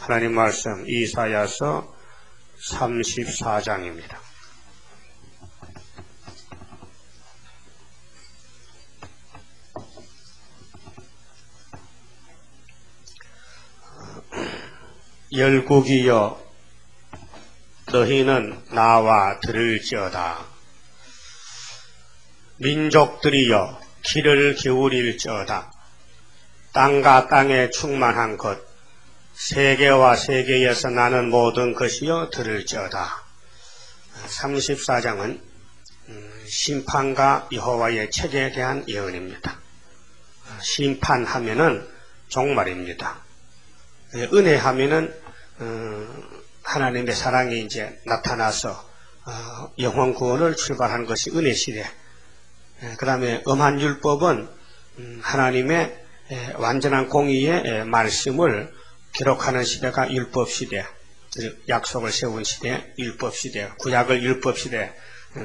하나님 말씀 이사야서 34장입니다. 열국이여 너희는 나와 들을지어다. 민족들이여 귀를 기울일지어다. 땅과 땅에 충만한 것 세계와 세계에서 나는 모든 것이여 들을지어다. 34장은 심판과 여호와의 책에 대한 예언입니다. 심판하면은 종말입니다. 은혜하면은 하나님의 사랑이 이제 나타나서 영혼 구원을 출발하는 것이 은혜 시대. 그 다음에 엄한 율법은 하나님의 완전한 공의의 말씀을 기록하는 시대가 율법 시대, 약속을 세운 시대, 율법 시대, 구약을 율법 시대.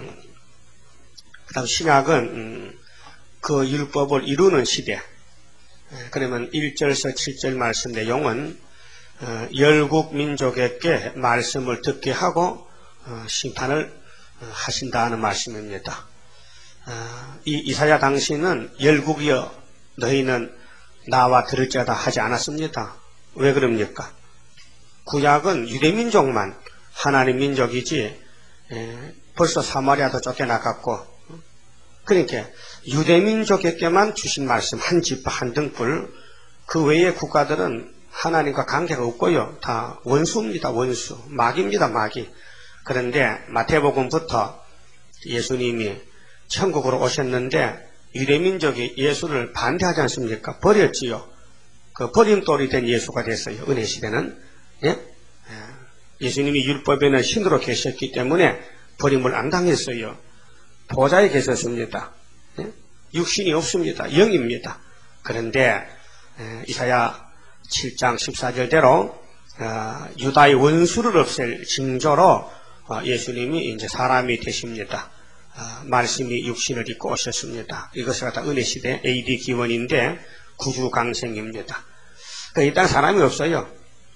그 다음 신약은 그 율법을 이루는 시대. 그러면 1절에서 7절 말씀 내용은 열국 민족에게 말씀을 듣게 하고 심판을 하신다는 말씀입니다. 이 이사야 당시는 열국이여 너희는 나와 들을지어다 하지 않았습니다. 왜 그럽니까? 구약은 유대민족만 하나님 민족이지 벌써 사마리아도 쫓겨나갔고, 그러니까 유대민족에게만 주신 말씀 한 지파 한 등불, 그 외의 국가들은 하나님과 관계가 없고요. 다 원수입니다. 원수. 마귀입니다. 마귀. 그런데 마태복음부터 예수님이 천국으로 오셨는데 유대민족이 예수를 반대하지 않습니까? 버렸지요. 그 버림돌이 된 예수가 됐어요. 은혜 시대는. 예? 예수님이 율법에는 신으로 계셨기 때문에 버림을 안 당했어요. 보좌에 계셨습니다. 예? 육신이 없습니다. 영입니다. 그런데 이사야 7장 14절대로 유다의 원수를 없앨 징조로 예수님이 이제 사람이 되십니다. 말씀이 육신을 입고 오셨습니다. 이것을 갖다 은혜 시대 AD 기원인데 구주 강생입니다. 이 땅 사람이 없어요.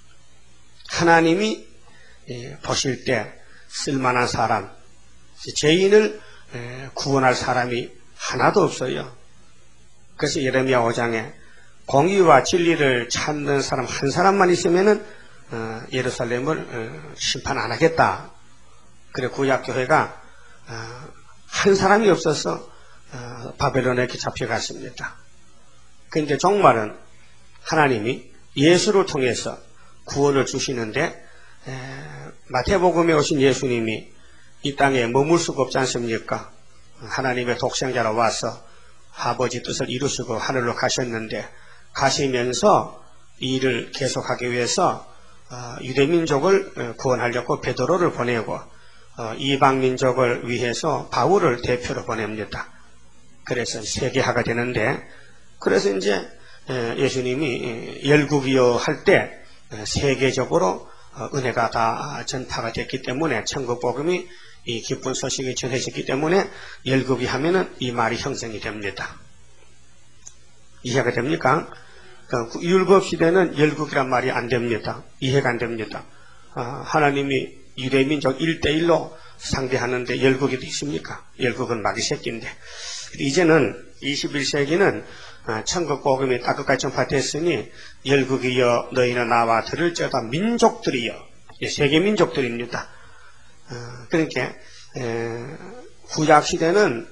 하나님이 보실 때 쓸만한 사람, 죄인을 구원할 사람이 하나도 없어요. 그래서 예레미야 5장에 공의와 진리를 찾는 사람 한 사람만 있으면은 예루살렘을 심판 안 하겠다. 그래 구약교회가 한 사람이 없어서 바벨론에게 잡혀갔습니다. 그런데 종말은 하나님이 예수를 통해서 구원을 주시는데 마태복음에 오신 예수님이 이 땅에 머물 수가 없지 않습니까? 하나님의 독생자로 와서 아버지 뜻을 이루시고 하늘로 가셨는데 가시면서 이 일을 계속하기 위해서 유대민족을 구원하려고 베드로를 보내고 이방민족을 위해서 바울을 대표로 보냅니다. 그래서 세계화가 되는데, 그래서 이제 예수님이 열국이여 할 때 세계적으로 은혜가 다 전파가 됐기 때문에 천국 복음이 이 기쁜 소식이 전해졌기 때문에 열국이 하면은 이 말이 형성이 됩니다. 이해가 됩니까? 율법 시대는 열국이란 말이 안 됩니다. 이해가 안 됩니다. 하나님이 유대민족 1대1로 상대하는데 열국이 있습니까? 열국은 마귀 새끼인데. 이제는 21세기는 천국 복음이 땅끝까지 전파됐으니 열국이여 너희는 나와 들을지어다. 민족들이여, 세계 민족들입니다. 그러니까 구약 시대는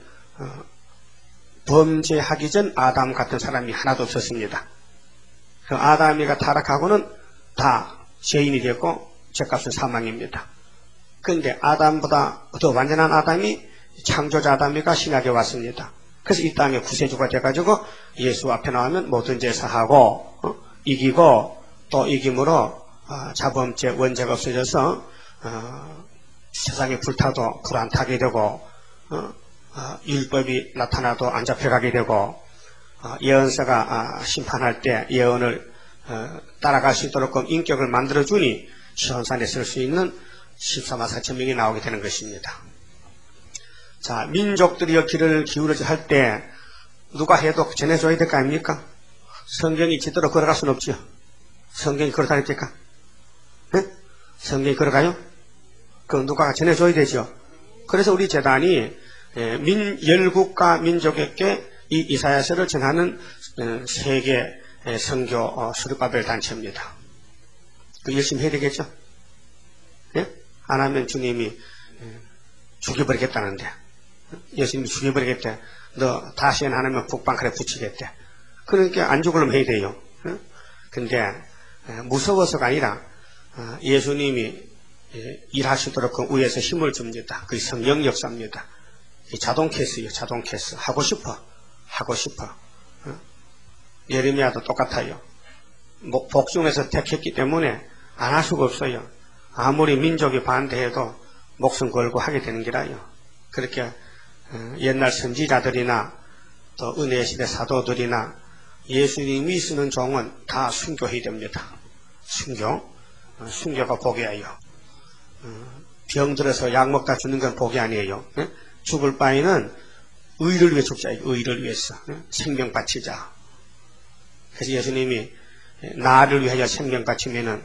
범죄하기 전 아담 같은 사람이 하나도 없었습니다. 그 아담이가 타락하고는 다 죄인이 됐고 죄값은 사망입니다. 그런데 아담보다 더 완전한 아담이 창조자 아담이가 신약에 왔습니다. 그래서 이 땅에 구세주가 돼가지고 예수 앞에 나오면 모든 죄 사하고 이기고 또 이김으로 자범죄 원죄가 없어져서 세상에 불타도 불 안 타게 되고 율법이 나타나도 안 잡혀가게 되고 예언서가 심판할 때 예언을 따라갈 수 있도록 인격을 만들어주니 시온산에 쓸 수 있는 14만 4천 명이 나오게 되는 것입니다. 자, 민족들이여 귀를 기울여서 할 때 누가 해도 전해줘야 될 거 아닙니까? 성경이 제대로 걸어갈 수는 없죠. 성경이 걸어다닙니까? 성경에 걸어가요? 그 누가 전해줘야 되죠. 그래서 우리 재단이 열국가 민족에게 이 이사야서를 전하는 세계 선교 수르바벨 단체입니다. 그 열심히 해야 되겠죠? 예? 안 하면 주님이 죽여버리겠다는데, 예수님이 죽여버리겠대. 너 다시 안 하면 북방칼에 붙이겠대. 그러니까 안 죽으려면 해야 돼요. 근데 무서워서가 아니라 예수님이 일하시도록 그 위에서 힘을 줍니다. 그게 성령 역사입니다. 자동 캐스예요. 자동 캐스. 하고 싶어. 예레미야도 똑같아요. 복중에서 택했기 때문에 안 할 수가 없어요. 아무리 민족이 반대해도 목숨 걸고 하게 되는 기라요. 그렇게 옛날 선지자들이나 또 은혜의 시대 사도들이나 예수님이 쓰는 종은 다 순교해야 됩니다. 순교가 복이에요. 병들어서 약 먹다 죽는 건 복이 아니에요. 죽을 바에는 의를 위해 죽자. 의를 위해서 생명 바치자. 그래서 예수님이 나를 위하여 생명 바치면은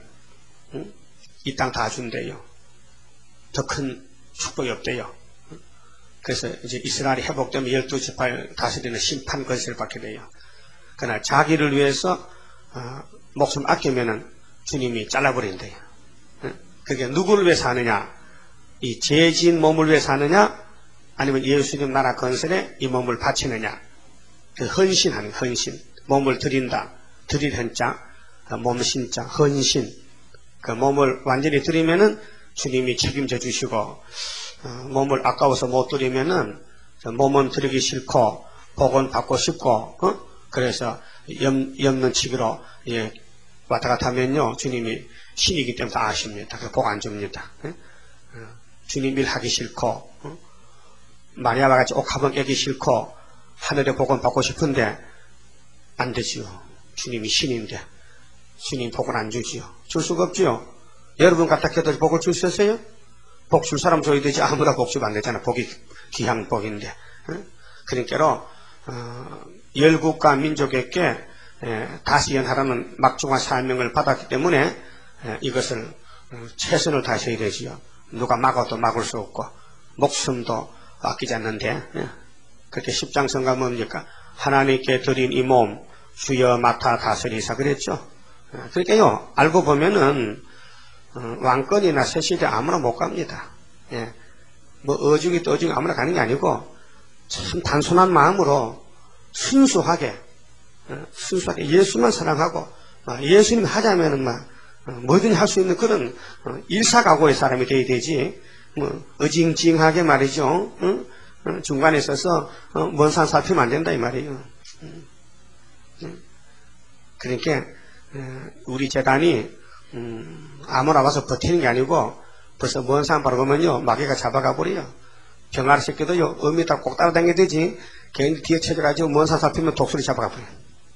이 땅 다 준대요. 더 큰 축복이 없대요. 그래서 이제 이스라엘이 회복되면 12지파를 다스리는 심판 권세를 받게 돼요. 그러나 자기를 위해서 목숨 아끼면은 주님이 잘라버린대요. 그게 누구를 위해 사느냐? 이 죄진 몸을 위해 사느냐? 아니면 예수님 나라 건설에 이 몸을 바치느냐? 그 헌신하는 헌신. 몸을 드린다. 드릴 헌자, 몸 신자, 헌신. 그 몸을 완전히 드리면은 주님이 책임져 주시고, 몸을 아까워서 못 드리면은 몸은 드리기 싫고 복은 받고 싶고 그래서 엮는 치기로 왔다 갔다 하면요 주님이 신이기 때문에 다 아십니다. 복 안 줍니다. 주님 일 하기 싫고 마리아와 같이 옥합은 깨기 싫고 하늘의 복은 받고 싶은데 안 되지요. 주님이 신인데 주님 복은 안 주지요. 줄 수가 없지요. 여러분 같다 해도 복을 줄 수 있어요? 복 줄 사람 줘야 되지 아무나 복 주면 안 되잖아. 복이 귀한 복인데. 그러니까로 열국과 민족에게 다시 연하라는 막중한 사명을 받았기 때문에 이것을 최선을 다하셔야 되지요. 누가 막아도 막을 수 없고 목숨도 아끼지 않는데 그렇게 십장성가 뭡니까? 하나님께 드린 이 몸 주여 맡아 다스리사 그랬죠. 그러니까요 알고 보면은 왕권이나 새시대 아무나 못 갑니다. 뭐 어중이 떠중이 아무나 가는 게 아니고 참 단순한 마음으로 순수하게 예수만 사랑하고 예수님 하자면은 뭐든지 할 수 있는 그런 일사각오의 사람이 돼야 되지. 뭐 어징징하게 말이죠. 중간에 있어서 먼 산 살피면 안 된다 이 말이에요. 그러니까 우리 재단이 아무나 와서 버티는 게 아니고 벌써 먼 산 바라보면요 마귀가 잡아가 버려요. 병아리 새끼도요 어미다 꼭 따라다녀야 되지. 괜히 뒤에 쳐져가지고 먼 산 살피면 독수리 잡아가 버려요.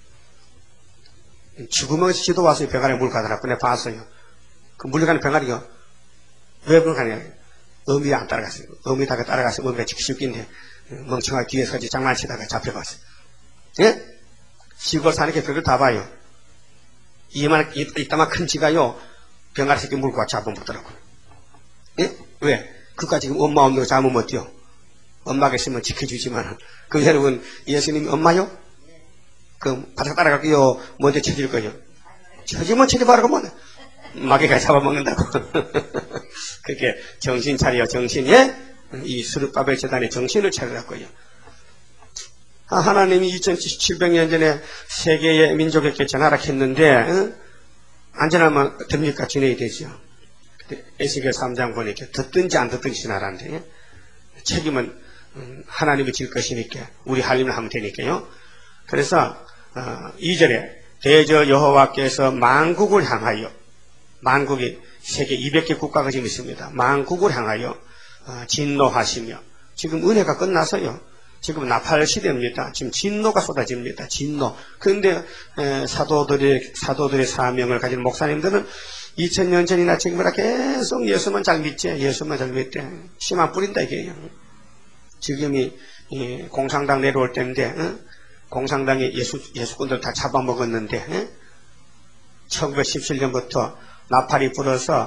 죽으면서 지도 와서 병아리 물 가더라고. 내가 봤어요. 그 물려가는 병아리가 왜 물가냐? 어미 안 따라갔어요. 어미다가 따라가서 어미가 지키실 낀데 멍청하게 뒤에서 같이 장난치다가 잡혀갔어요. 예? 시골 사니까 별걸 다 봐요. 이따만 큰 지가요 병아리 새끼 물고 잡아먹더라고요. 예? 왜? 그까지 지금 엄마 없는 거 잡으면 어때요? 엄마가 있으면 지켜주지만 그 여러분 예수님이 엄마요? 그 바닥 따라갈게요. 먼저 쳐질 거예요. 쳐지면 쳐져봐라고 뭐 마귀가 잡아먹는다고. 그렇게 정신 차려 정신. 예? 이 수르바벨 재단의 정신을 차리라고요. 하나님이 2700년 전에 세계의 민족에게 전하라 했는데 안 전하면 됩니까? 지내야 되죠. 에스겔 3장 보니까 듣든지 안 듣든지 전하라는데 책임은 하나님이 질 것이니까 우리 할 일을 하면 되니까요. 그래서 2절에 대저 여호와께서 만국을 향하여 만국이 세계 200개 국가가 지금 있습니다. 만국을 향하여 진노하시며 지금 은혜가 끝나서요. 지금 나팔 시대입니다. 지금 진노가 쏟아집니다. 진노. 그런데 사도들의 사명을 가진 목사님들은 2000년 전이나 지금이나 계속 예수만 잘 믿지. 예수만 잘 믿대. 씨만 뿌린다 이게요. 지금이 공산당 내려올 때인데 공산당이 예수꾼들 다 잡아먹었는데 1917년부터 나팔이 불어서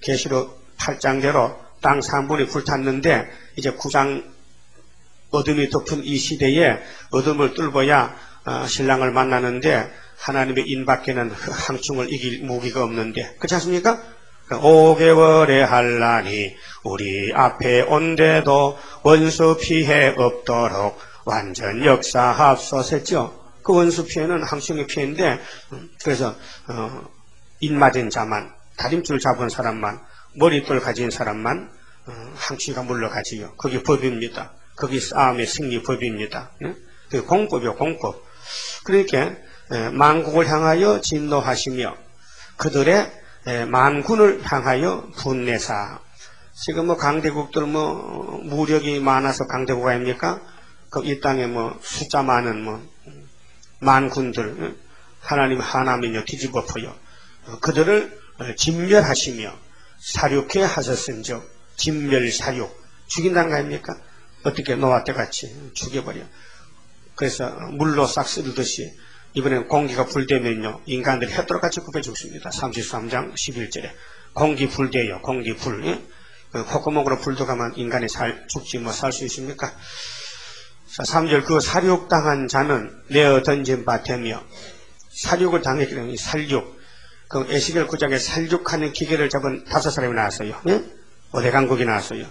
계시록 8장대로 땅 3분이 불탔는데 이제 9장 어둠이 덮은 이 시대에 어둠을 뚫어야 신랑을 만나는데 하나님의 인밖에는 항충을 이길 무기가 없는데 그렇지 않습니까? 5개월에 한란이 우리 앞에 온데도 원수 피해 없도록 완전 역사합소서했죠. 그 원수 피해는 항충의 피해인데 그래서 인맞은 자만 다림줄 잡은 사람만 머리돌 가진 사람만 항충이가 물러가지요. 그게 법입니다. 그게 싸움의 승리 법입니다. 그게 공법이요, 공법. 그러니까 만국을 향하여 진노하시며 그들의 만군을 향하여 분내사. 지금 뭐 강대국들 뭐 무력이 많아서 강대국 아닙니까? 그 이 땅에 뭐 숫자 많은 만군들 하나님 하나면요 뒤집어 퍼요. 그들을 진멸하시며 사륙해 하셨은즉 진멸 사륙 죽인다는 거 아닙니까? 어떻게 노아 때같이 죽여버려. 그래서 물로 싹 쓸듯이 이번엔 공기가 불되면요 인간들이 햇돌같이 굽혀 죽습니다. 33장 11절에 공기 불대요. 공기 불. 예? 콧구멍으로 불 들어가면 인간이 죽지 뭐 살 수 있습니까? 자, 3절 그 사륙당한 자는 내어 던진 바 되며 사륙을 당했기 때문에 살육. 그 에스겔 9장에 살육하는 기계를 잡은 5사람이 나왔어요. 예? 오대강국이 나왔어요.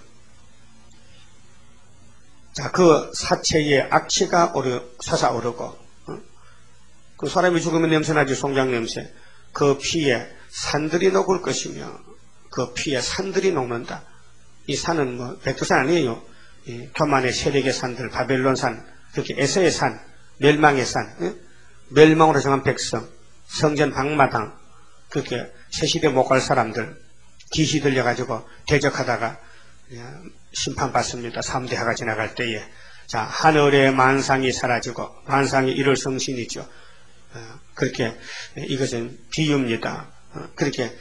자, 그 사체에 악취가 솟아오르고 그 사람이 죽으면 냄새나지 송장 냄새. 그 피에 산들이 녹을 것이며 그 피에 산들이 녹는다. 이 산은 뭐 백두산 아니에요. 교만의 세력의 산들, 바벨론 산, 그렇게 에서의 산, 멸망의 산, 예? 멸망으로 정한 백성, 성전 방마당, 그렇게 새시대 못 갈 사람들, 기시 들려가지고 대적하다가 심판받습니다. 3대하가 지나갈 때에. 자, 하늘의 만상이 사라지고, 만상이 이룰 성신이죠. 그렇게, 이것은 비유입니다. 그렇게,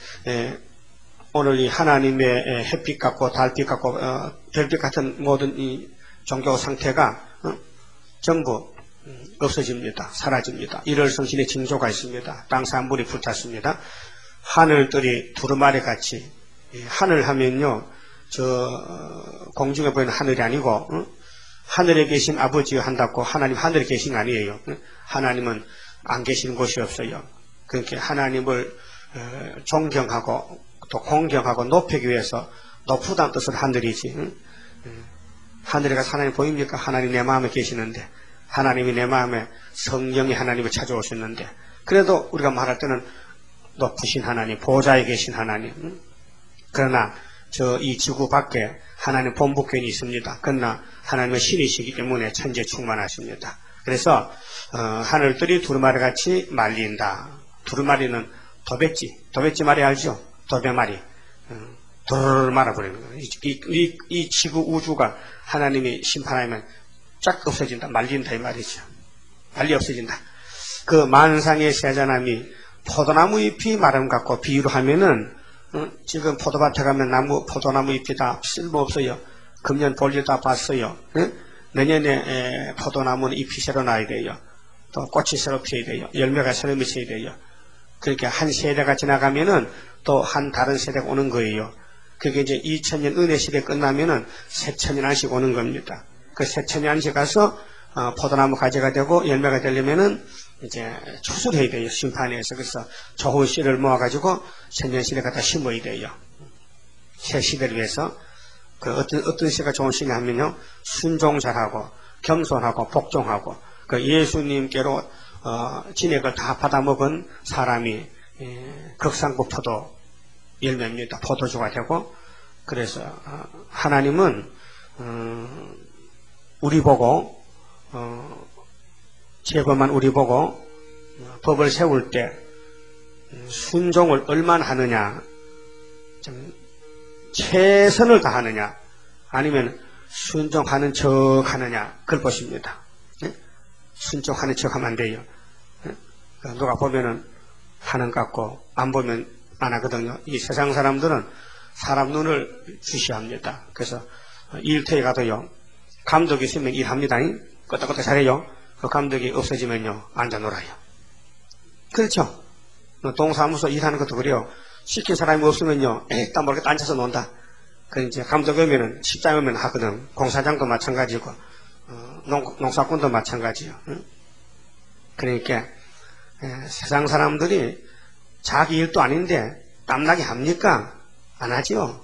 오늘 이 하나님의 햇빛 같고, 달빛 같고, 별빛 같은 모든 이 종교 상태가, 전부 없어집니다. 사라집니다. 이럴 성신의 징조가 있습니다. 땅 3분이 불탔습니다. 하늘들이 두루마리 같이, 하늘 하면요, 공중에 보이는 하늘이 아니고, 하늘에 계신 아버지가 한다고 하나님 하늘에 계신 거 아니에요. 하나님은 안 계시는 곳이 없어요. 그렇게 하나님을 존경하고 또 공경하고 높이기 위해서 높다는 뜻을 하늘이지. 하늘에 가서 하나님 보입니까? 하나님 내 마음에 계시는데 하나님이 내 마음에 성령이 하나님을 찾아오셨는데 그래도 우리가 말할 때는 높으신 하나님, 보좌에 계신 하나님. 그러나 이 지구 밖에 하나님 본부권이 있습니다. 그러나 하나님은 신이시기 때문에 천재 충만하십니다. 그래서 하늘들이 두루마리같이 말린다. 두루마리는 도배지 말이 알죠? 도배말이. 도르르 말아버리는 거예요. 이 지구 우주가 하나님이 심판하면 쫙 없어진다. 말린다 이 말이죠. 말리 없어진다. 그 만상의 세자남이 포도나무 잎이 마름 같고 비유로 하면은 지금 포도밭에 가면 포도나무 잎이 다 쓸모없어요. 금년 볼일 다 봤어요. 내년에 포도나무는 잎이 새로 나야 돼요. 또 꽃이 새로 피어야 돼요. 열매가 새로 맺혀야 돼요. 그렇게 한 세대가 지나가면은 또 한 다른 세대가 오는 거예요. 그게 이제 2000년 은혜 시대 끝나면은 새천년 안식 오는 겁니다. 그 새천년 안식 가서 포도나무 가지가 되고 열매가 되려면은 이제 추수해야 돼요. 심판에서. 그래서 좋은 씨를 모아가지고 천년 시대 갖다 심어야 돼요. 새 시대를 위해서. 그 어떤 씨가 좋은 씨냐 하면요. 순종 잘하고 겸손하고 복종하고 그 예수님께로 진액을 다 받아먹은 사람이 극상국 포도 열매입니다. 포도주가 되고 그래서 하나님은 우리 보고 죄범한 우리 보고 법을 세울 때 순종을 얼마나 하느냐 최선을 다하느냐 아니면 순종하는 척 하느냐 그걸 보십니다. 순종하는 척 하면 안 돼요. 누가 보면은 하는 것 같고 안 보면 안 하거든요. 이 세상 사람들은 사람 눈을 주시합니다. 그래서 일터에 가도요. 감독이 있으면 일합니다. 끄덕끄덕 잘해요. 그 감독이 없어지면요. 앉아 놀아요. 그렇죠. 동사무소 일하는 것도 그래요. 시킨 사람이 없으면요, 일단 모르게 앉아서 논다. 그 이제 감독이 오면은, 식장이 오면 하거든. 공사장도 마찬가지고, 농사꾼도 마찬가지요. 응? 그러니까, 세상 사람들이 자기 일도 아닌데, 땀나게 합니까? 안 하지요.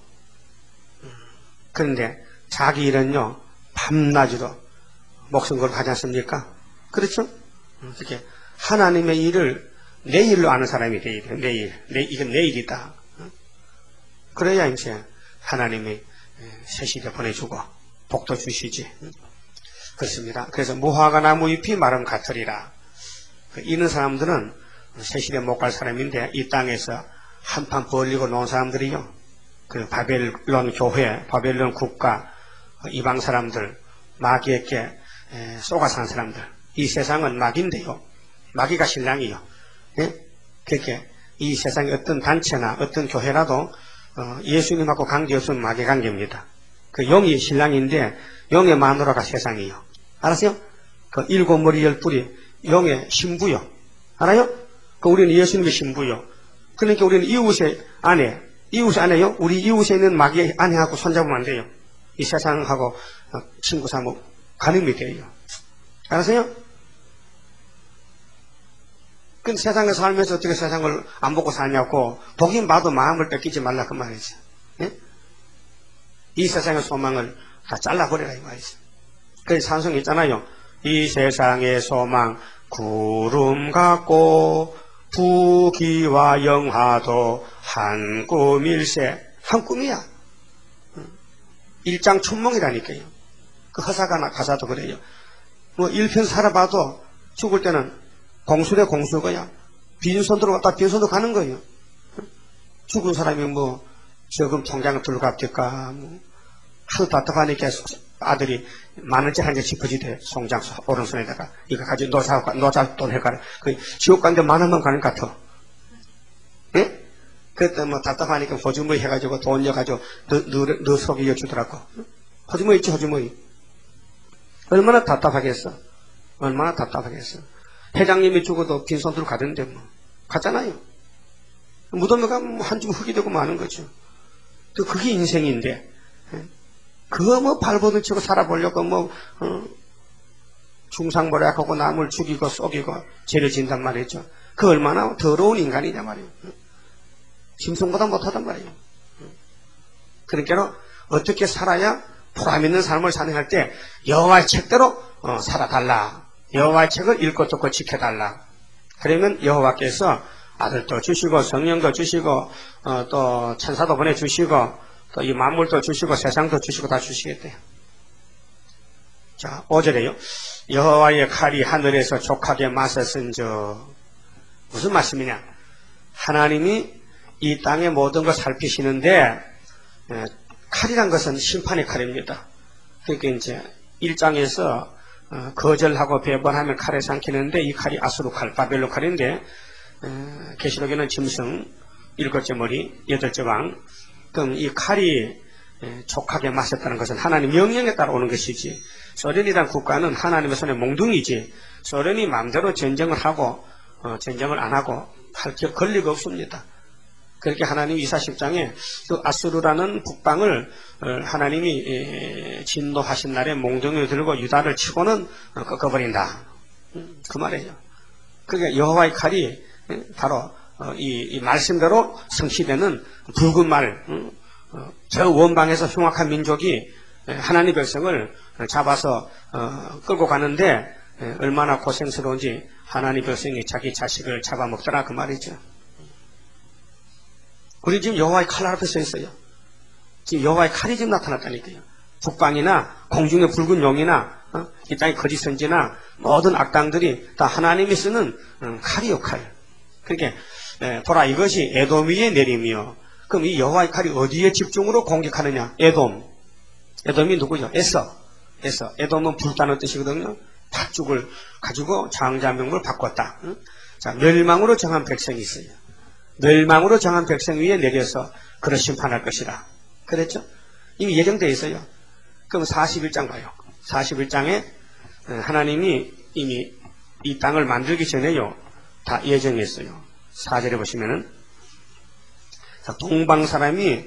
그런데, 자기 일은요, 밤낮으로 목숨 걸고 하지 않습니까? 그렇죠? 이렇게, 하나님의 일을 내 일로 아는 사람이 돼야 돼요. 이건 내 일이다. 그래야 이제 하나님이 새 시대 보내주고 복도 주시지. 그렇습니다. 그래서 무화과 나무 잎이 마름 같으리라. 이런 사람들은 새 시대 못 갈 사람인데 이 땅에서 한판 벌리고 놓은 사람들이요. 그 바벨론 교회, 바벨론 국가, 이방 사람들, 마귀에게 쏘가 산 사람들. 이 세상은 마귀인데요. 마귀가 신랑이요. 예? 그렇게 이 세상의 어떤 단체나 어떤 교회라도 예수님하고 관계없으면 마귀 관계입니다. 그 영이 신랑인데 영의 마누라가 세상이요. 알았어요? 그 일곱 머리 열 뿔이 영의 신부요. 알아요? 그 우리는 예수님의 신부요. 그러니까 우리는 이웃의 아내요. 우리 이웃에 있는 마귀의 아내하고 손잡으면 안 돼요. 이 세상하고 친구 삼으면 가늠이 돼요. 알았어요? 근데 세상에 살면서 어떻게 세상을 안 보고 사냐고, 보긴 봐도 마음을 뺏기지 말라 그 말이지. 예? 이 세상의 소망을 다 잘라버리라 이 말이지. 그래서 찬송이 있잖아요. 이 세상의 소망 구름 같고 부귀와 영화도 한 꿈일세. 한 꿈이야. 일장춘몽이라니까요. 그 허사가 가사도 그래요. 뭐 일편 살아봐도 죽을 때는 공수래 공수거야. 빈손으로 갔다 빈손으로 가는 거예요. 죽은 사람이 뭐 저금 통장을 들고 갑니까? 뭐 하도 답답하니까 아들이 만원짜리 한 개 짚어지대. 송장 오른손에다가 이거 가지고 노자 돈 해가라. 그 지옥 가는데 만원만 가는 것 같아. 예? 그때 뭐 답답하니까 호주머니 해가지고 돈 넣어가지고 너 속에 이어주더라고. 호주머니 있지 호주머니. 얼마나 답답하겠어. 얼마나 답답하겠어. 회장님이 죽어도 빈손 들고 가던데 뭐 갔잖아요. 무덤에 가면 한 줌 흙이 되고 마는 거죠. 또 그게 인생인데 그거 뭐 발버둥 치고 살아보려고 뭐 중상모략하고 남을 죽이고 쏘기고 죄를 진단 말이죠. 그 얼마나 더러운 인간이냐 말이에요. 짐승보다 못하단 말이에요. 그러니까 어떻게 살아야 보람 있는 삶을 사는 할 때 여호와의 책대로 살아달라. 여호와의 책을 읽고 듣고 지켜달라. 그러면 여호와께서 아들도 주시고 성령도 주시고 또 천사도 보내주시고 또 이 만물도 주시고 세상도 주시고 다 주시겠대요. 자, 5절에요. 여호와의 칼이 하늘에서 족하게 맞섰은저. 무슨 말씀이냐? 하나님이 이 땅의 모든 걸 살피시는데 칼이란 것은 심판의 칼입니다. 그러니까 이제 1장에서 거절하고 배반하면 칼에 삼키는데 이 칼이 아수르 칼, 바벨론 칼인데 계시록에는 짐승 7째 머리, 8째 왕. 그럼 이 칼이 족하게 맞섰다는 것은 하나님 명령에 따라 오는 것이지. 소련이란 국가는 하나님의 손에 몽둥이지. 소련이 마음대로 전쟁을 하고 전쟁을 안 하고 할 권리가 없습니다. 그렇게 하나님 이사 10장에 그 아수르라는 북방을 하나님이 진노하신 날에 몽둥이를 들고 유다를 치고는 꺾어버린다. 그 말이에요. 그러니까 여호와의 칼이 바로 이 말씀대로 성취되는 붉은 말, 저 원방에서 흉악한 민족이 하나님 백성을 잡아서 끌고 가는데 얼마나 고생스러운지 하나님 백성이 자기 자식을 잡아먹더라 그 말이죠. 우리 지금 여호와의 칼 앞에 서 있어요. 지금 여호와의 칼이 지금 나타났다니까요. 북방이나 공중의 붉은 용이나 이 땅의 거짓 선지나 모든 악당들이 다 하나님이 쓰는 칼이요 칼. 그러니까 보라 이것이 에돔 위에 내리며. 그럼 이 여호와의 칼이 어디에 집중으로 공격하느냐? 에돔이 누구죠? 에서. 에돔은 불타는 뜻이거든요. 팥죽을 가지고 장자명을 바꿨다. 자, 멸망으로 정한 백성이 있어요. 멸망으로 정한 백성 위에 내려서 그를 심판할 것이다. 그랬죠? 이미 예정되어 있어요. 그럼 41장 봐요. 41장에 하나님이 이미 이 땅을 만들기 전에요. 다 예정했어요. 4절에 보시면은 동방 사람이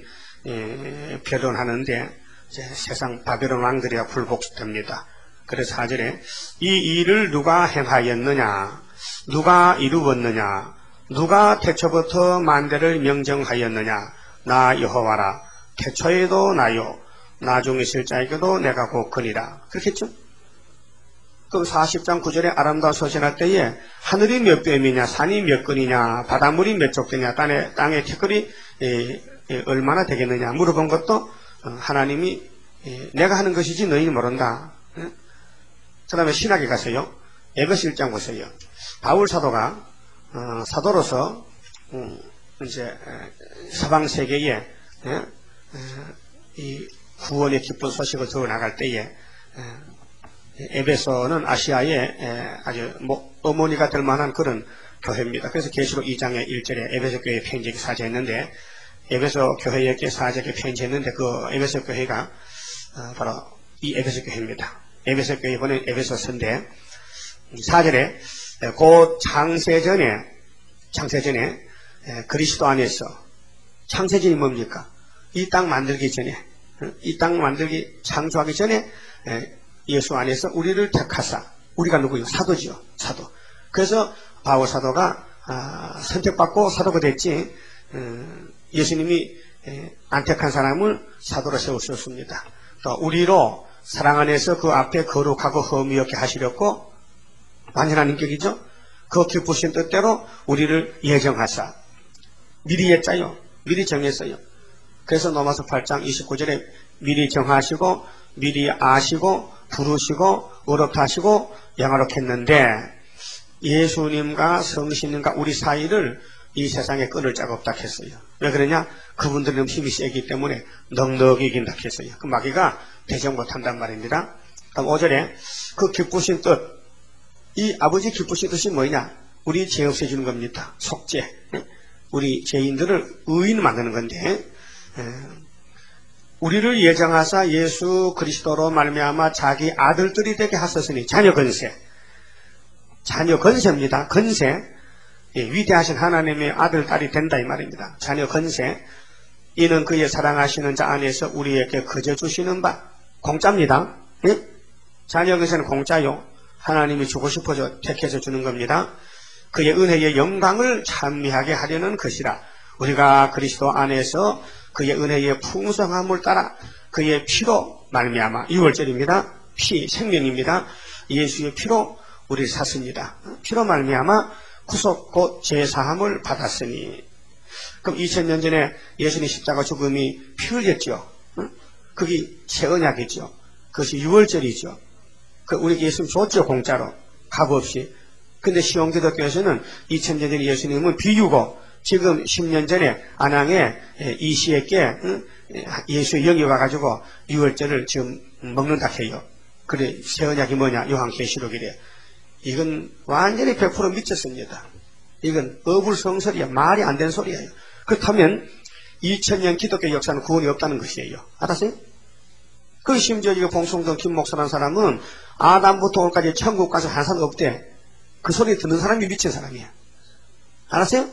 변론하는데 세상 바벨론 왕들이야 굴복됩니다. 그래서 4절에 이 일을 누가 행하였느냐, 누가 이루었느냐, 누가 태초부터 만대를 명정하였느냐, 나 여호와라. 태초에도 나요, 나중에 있을 자에게도 내가 곧 그니라. 그렇겠죠? 그럼 40장 9절에 아름다운 서신할 때에 하늘이 몇 뼘이냐, 산이 몇 근이냐, 바닷물이 몇 족되냐, 땅의 티끌이 얼마나 되겠느냐 물어본 것도 하나님이 내가 하는 것이지 너희는 모른다. 그 다음에 신학에 가서요, 에베소 1장 보세요. 바울 사도가 사도로서 이제 서방 세계에 이 구원의 기쁜 소식을 들어 나갈 때에 에베소는 아시아의 아주 어머니가 될 만한 그런 교회입니다. 그래서 계시록 2장의 1절에 에베소 교회 편지에 사제했는데, 에베소 교회에게 사제에게 편지했는데 그 에베소 교회가 바로 이 에베소 교회입니다. 에베소 교회 보낸 에베소서인데 4절에 곧 창세전에 그리스도 안에서, 창세전이 뭡니까? 이 땅 만들기 전에, 이 땅 만들기 창조하기 전에 예수 안에서 우리를 택하사, 우리가 누구요? 사도지요. 사도. 그래서 바울 사도가 선택받고 사도가 됐지, 예수님이 안 택한 사람을 사도로 세우셨습니다. 또 우리로 사랑 안에서 그 앞에 거룩하고 흠이 없게 하시렸고, 완전한 인격이죠. 그 기쁘신 뜻대로 우리를 예정하사, 미리 했자요, 미리 정했어요. 그래서 로마서 8장 29절에 미리 정하시고 미리 아시고 부르시고 의롭다 하시고 영화롭게 했는데, 예수님과 성신님과 우리 사이를 이 세상에 끊을 자가 없다 했어요. 왜 그러냐? 그분들은 힘이 세기 때문에 넉넉히 이긴다 했어요. 그 마귀가 대적 못한단 말입니다. 다음 5절에 그 기쁘신 뜻, 이 아버지 기쁘신 뜻이 뭐냐? 우리 죄 없애주는 겁니다. 속죄. 우리 죄인들을 의인 만드는 건데, 우리를 예정하사 예수 그리스도로 말미암아 자기 아들들이 되게 하셨으니, 자녀 건세. 자녀 건세입니다. 건세. 위대하신 하나님의 아들, 딸이 된다 이 말입니다. 자녀 건세. 이는 그의 사랑하시는 자 안에서 우리에게 거저 주시는 바. 공짜입니다. 예? 자녀 건세는 공짜요. 하나님이 주고 싶어서 택해서 주는 겁니다. 그의 은혜의 영광을 찬미하게 하려는 것이라. 우리가 그리스도 안에서 그의 은혜의 풍성함을 따라 그의 피로 말미암아, 6월절입니다. 피, 생명입니다. 예수의 피로 우리를 샀습니다. 피로 말미암아 구속 곧 제사함을 받았으니. 그럼 2000년 전에 예수님 십자가 죽음이 피 흘렸죠. 그게 새 언약이죠. 그것이 6월절이죠. 우리 예수님 줬죠, 공짜로. 값 없이. 근데 시온기독교에서는 2000년 전에 예수님은 비유고, 지금 10년 전에 안양에 이시에게 예수의 영이 와가지고 6월절을 지금 먹는다 해요. 그래, 새 언약이 뭐냐? 요한계시록이래. 이건 완전히 100% 미쳤습니다. 이건 어불성설이야. 말이 안 되는 소리예요. 그렇다면 2000년 기독교 역사는 구원이 없다는 것이에요. 알았어요? 그 심지어 이거 봉송동 김 목사라는 사람은 아담부터 오늘까지 천국 가서 한 사람 없대. 그 소리 듣는 사람이 미친 사람이야. 알았어요?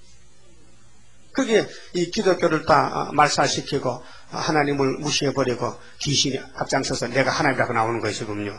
그게 이 기독교를 다 말살시키고 하나님을 무시해버리고 귀신이 앞장서서 내가 하나님이라고 나오는 것이군요.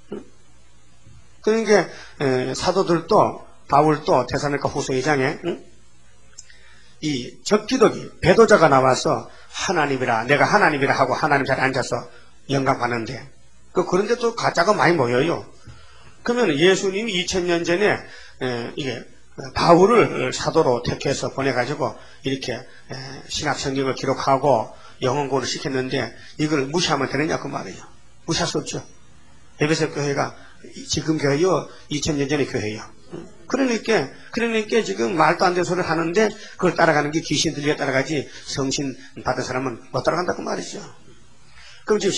그러니까 사도들도 바울도 데살로니가 후서 2장에 이 적기독이 배도자가 나와서 하나님이라, 내가 하나님이라 하고 하나님 자리에 앉아서 영광 받는데, 그런데 또 가짜가 많이 모여요. 그러면 예수님이 2000년 전에 이게 바울을 사도로 택해서 보내가지고 이렇게 신약 성경을 기록하고 영혼고를 시켰는데, 이걸 무시하면 되느냐 그 말이에요. 무시할 수 없죠. 에베소 교회가 지금 교회요, 2000년 전의 교회예요. 그러니까 지금 말도 안 되는 소리를 하는데 그걸 따라가는 게 귀신 들려 따라가지, 성신 받은 사람은 못 따라간다고 말이죠. 그럼 지금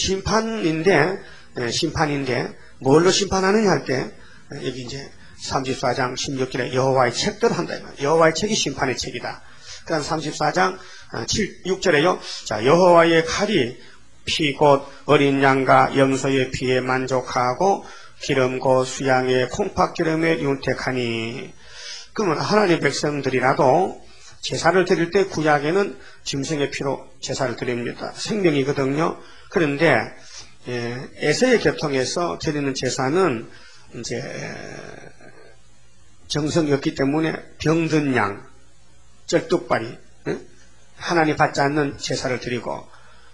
심판인데 뭘로 심판하느냐 할 때, 여기 이제 34장 16절에 여호와의 책대로 한다. 여호와의 책이 심판의 책이다. 그 다음 34장 6절에요. 자, 여호와의 칼이 피 곧 어린 양과 염소의 피에 만족하고 기름 곧 수양의 콩팥기름에 윤택하니. 그러면 하나님의 백성들이라도 제사를 드릴 때 구약에는 짐승의 피로 제사를 드립니다. 생명이거든요. 그런데 에서의 계통에서 드리는 제사는 이제 정성이었기 때문에 병든 양, 쩔뚝발이 하나님 받지 않는 제사를 드리고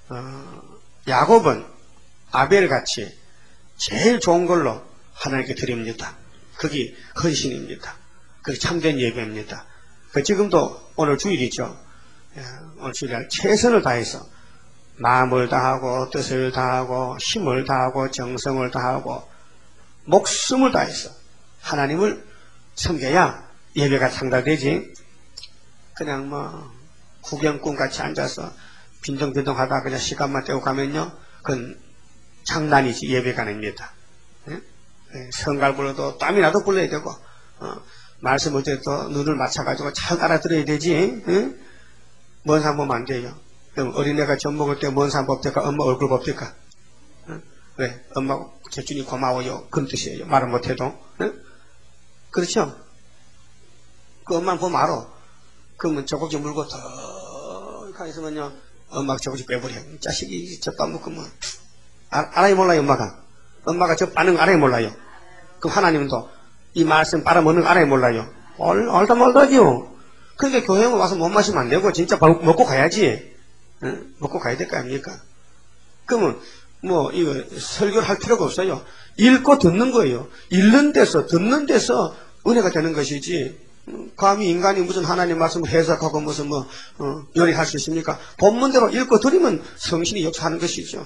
야곱은 아벨같이 제일 좋은 걸로 하나님께 드립니다. 그게 헌신입니다. 그게 참된 예배입니다. 지금도 오늘 주일이죠. 오늘 주일날 최선을 다해서 마음을 다하고 뜻을 다하고 힘을 다하고 정성을 다하고 목숨을 다해서 하나님을 섬겨야 예배가 상달되지. 그냥 뭐 구경꾼같이 앉아서 빈둥빈둥 하다가 그냥 시간만 때우고 가면요, 그건 장난이지 예배가 아닙니다. 성갈 불러도 땀이 나도 불러야 되고 말씀 어때도 눈을 맞춰가지고 잘 알아들어야 되지. 먼 산 보면 안 돼요. 그럼 어린애가 젖 먹을 때 먼 산 법될까? 엄마 얼굴 법될까? 왜? 엄마 제준이 고마워요. 그런 뜻이에요. 말을 못해도. 그렇죠? 그 엄마는 보면 알아. 그러면 조금씩 물고 더 가있으면요, 엄마가 조금씩 빼버려. 자식이 젖 빠먹으면 알아요 몰라요 엄마가? 엄마가 젖 빠는 거 알아요 몰라요? 그럼 하나님도 이 말씀 빨아먹는 거 알아요 몰라요? 알다 말다죠. 그러니까 교회 와서 못 마시면 안 되고 진짜 먹고 가야지. 먹고 가야 될 거 아닙니까? 그러면 뭐 이거 설교를 할 필요가 없어요. 읽고 듣는 거예요. 읽는 데서 듣는 데서 은혜가 되는 것이지. 감히 인간이 무슨 하나님 말씀을 해석하고 무슨 요리할 수 있습니까? 본문대로 읽고 들으면 성신이 역사하는 것이죠.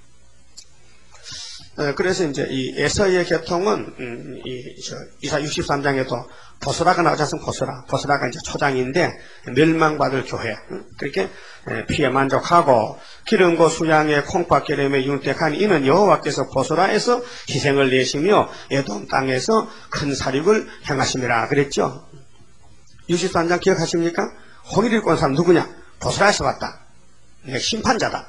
그래서 이제 이 에서의 계통은 이사 63장에도 보스라가 나오지 않습니까? 보스라가 이제 초장인데 멸망받을 교회. 그렇게 피에 만족하고 기름과 수양의 콩팥 기름에 윤택한 이는 여호와께서 보스라에서 희생을 내시며 에돔 땅에서 큰 사륙을 행하심이라 그랬죠. 63장 기억하십니까? 홍해를 읽고 온 사람 누구냐? 보스라에서 왔다. 심판자다.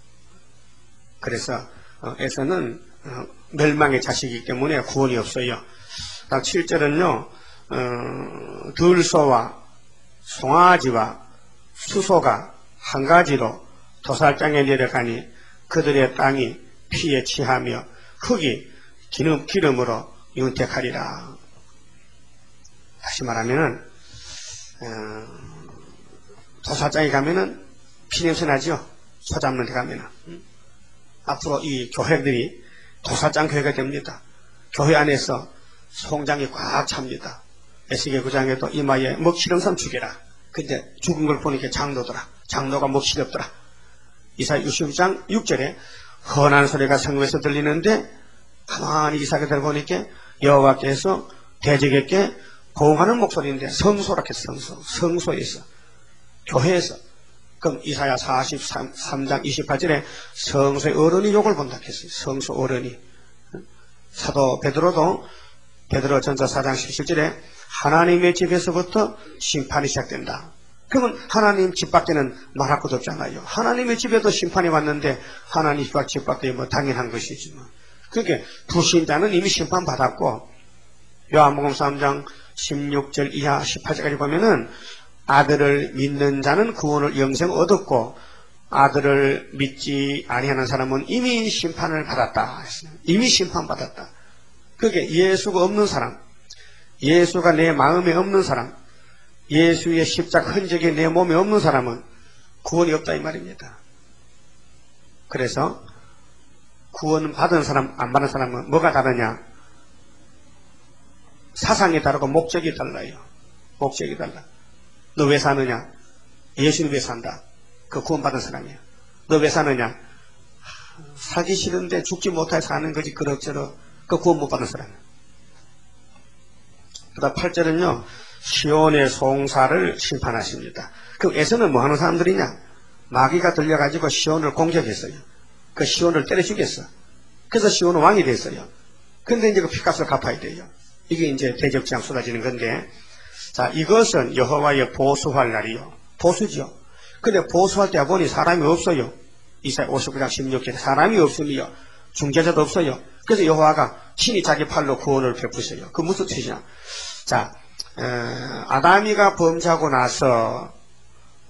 그래서 에서는 멸망의 자식이기 때문에 구원이 없어요. 다음 7절은요, 들소와 송아지와 수소가 한 가지로 도살장에 내려가니 그들의 땅이 피에 취하며 흙이 기름으로 윤택하리라. 다시 말하면은 도살장에 가면은 피냄새 나죠. 소 잡는 데 가면은. 앞으로 이 교회들이 도살장 교회가 됩니다. 교회 안에서 송장이 꽉 찹니다. 에스겔 9장에도 이마에 먹시는 사람 죽여라. 근데 죽은 걸 보니까 장로더라. 장로가 먹시이 없더라. 이사야 60장 6절에 헌한 소리가 성읍에서 들리는데 가만히 이사야를 들어보니까 여호와께서 대적에게 보응하는 목소리인데 성소라 했어. 성소에서 교회에서. 그럼 이사야 43장 28절에 성소의 어른이 욕을 본다 했어요. 성소 어른이. 사도 베드로도 베드로전서 4장 17절에 하나님의 집에서부터 심판이 시작된다. 그러면 하나님 집 밖에는 말할 것도 없잖아요. 하나님의 집에도 심판이 왔는데 하나님 집 밖에 뭐 당연한 것이지 뭐. 그러니까 불신자는 이미 심판받았고 요한복음 3장 16절 이하 18절까지 보면은 아들을 믿는 자는 구원을 영생 얻었고 아들을 믿지 아니하는 사람은 이미 심판을 받았다. 이미 심판받았다. 그게 예수가 없는 사람, 예수가 내 마음에 없는 사람, 예수의 십자가 흔적이 내 몸에 없는 사람은 구원이 없다 이 말입니다. 그래서 구원 받은 사람, 안 받은 사람은 뭐가 다르냐? 사상이 다르고 목적이 달라요. 목적이 달라. 너 왜 사느냐? 예수는 왜 산다? 그 구원받은 사람이야. 너 왜 사느냐? 살기 싫은데 죽지 못해 사는 거지 그럭저럭. 그 구원 못 받은 사람이야. 그 다음 8절은요. 시온의 송사를 심판하십니다. 그 에서는 뭐 하는 사람들이냐? 마귀가 들려가지고 시온을 공격했어요. 그 시온을 때려 죽였어. 그래서 시온은 왕이 됐어요. 근데 이제 그 피값을 갚아야 돼요. 이게 이제 대적장 쏟아지는 건데, 자, 이것은 여호와의 보수할 날이요. 보수죠. 근데 보수할 때 보니 사람이 없어요. 이사야 59장 16절에 사람이 없으며 중재자도 없어요. 그래서 여호와가 친히 자기 팔로 구원을 베푸셔요. 그 무슨 뜻이냐? 자, 아담이가 범죄하고 나서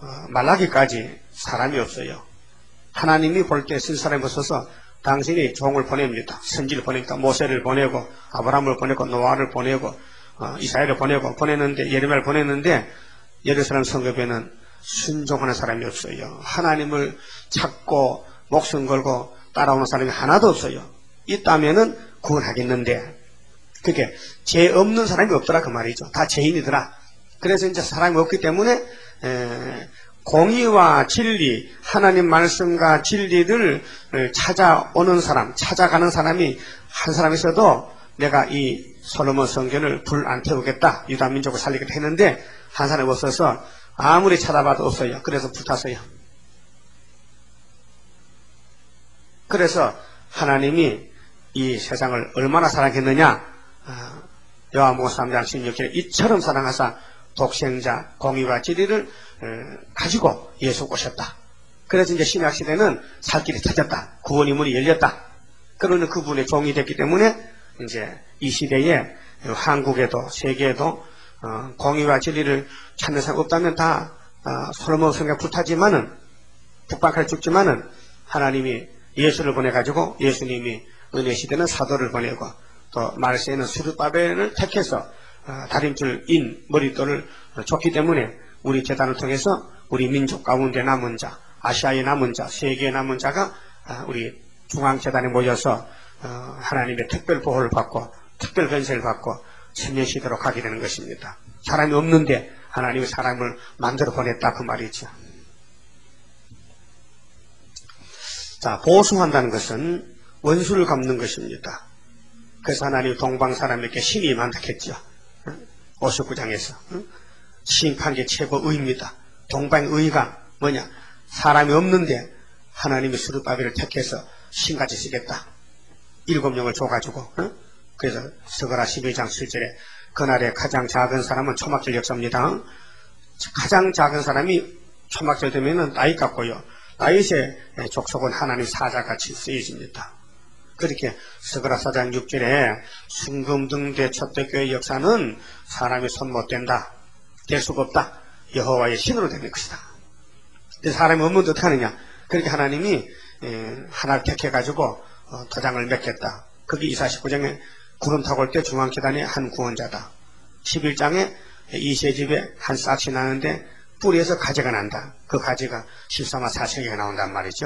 말라기까지 사람이 없어요. 하나님이 볼 때 쓴 사람이 없어서 당신이 종을 보냅니다. 선지를 보내니까 모세를 보내고 아브라함을 보내고 노아를 보내고 이사야를 보내는데 예레미야를 보냈는데 예루살렘 성읍에는 순종하는 사람이 없어요. 하나님을 찾고 목숨 걸고 따라오는 사람이 하나도 없어요. 있다면은 구원하겠는데 그게 죄 없는 사람이 없더라 그 말이죠. 다 죄인이더라. 그래서 이제 사람이 없기 때문에 공의와 진리, 하나님 말씀과 진리를 찾아오는 사람, 찾아가는 사람이 한 사람 있어도 내가 이 솔로몬 성전을 불 안 태우겠다, 유다 민족을 살리겠다 했는데 한 사람이 없어서 아무리 찾아봐도 없어요. 그래서 불탔어요. 그래서 하나님이 이 세상을 얼마나 사랑했느냐, 요한복음 3장 16절에 이처럼 사랑하사 독생자 공의와 진리를 가지고 예수 오셨다. 그래서 이제 신약 시대는 살 길이 터졌다. 구원의 문이 열렸다. 그러는 그분의 종이 됐기 때문에 이제 이 시대에 한국에도 세계에도 공의와 진리를 찾는 사람 없다면 다 솔로몬 성경 불타지만은 북방칼 죽지만은 하나님이 예수를 보내가지고 예수님이 은혜 시대는 사도를 보내고 또 말세에는 스룹바벨을 택해서 다림줄 인 머릿돌을 줬기 때문에 우리 재단을 통해서 우리 민족 가운데 남은 자, 아시아에 남은 자, 세계에 남은 자가 우리 중앙재단에 모여서 하나님의 특별 보호를 받고 특별 권세를 받고 천년시대로 가게 되는 것입니다. 사람이 없는데 하나님이 사람을 만들어 보냈다 그 말이죠. 자, 보수한다는 것은 원수를 갚는 것입니다. 그래서 하나님이 동방 사람에게 신이 임한다 했죠. 59장에서 심판의 게 최고의입니다. 동방의 의가 뭐냐? 사람이 없는데 하나님이 스룹바벨을 택해서 신같이 쓰겠다. 7명을 줘가지고 그래서 스가랴 12장 7절에 그날의 가장 작은 사람은 초막절 역사입니다. 가장 작은 사람이 초막절 되면은 나이 같고요. 나이에 족속은 하나님 사자같이 쓰여집니다. 그렇게 스가랴 4장 6절에 순금등대 초대교회 역사는 사람이 손 못 댄다. 될 수가 없다. 여호와의 신으로 되는 것이다. 근데 사람이 없는데 어떻게 하느냐? 그렇게 하나님이 하나를 택해가지고 도장을 맺겠다. 그게 이사 19장에 구름 타고 올 때 중앙계단에 한 구원자다. 11장에 이새집에 한 싹이 나는데 뿌리에서 가지가 난다. 그 가지가 14만 4천개가 나온단 말이죠.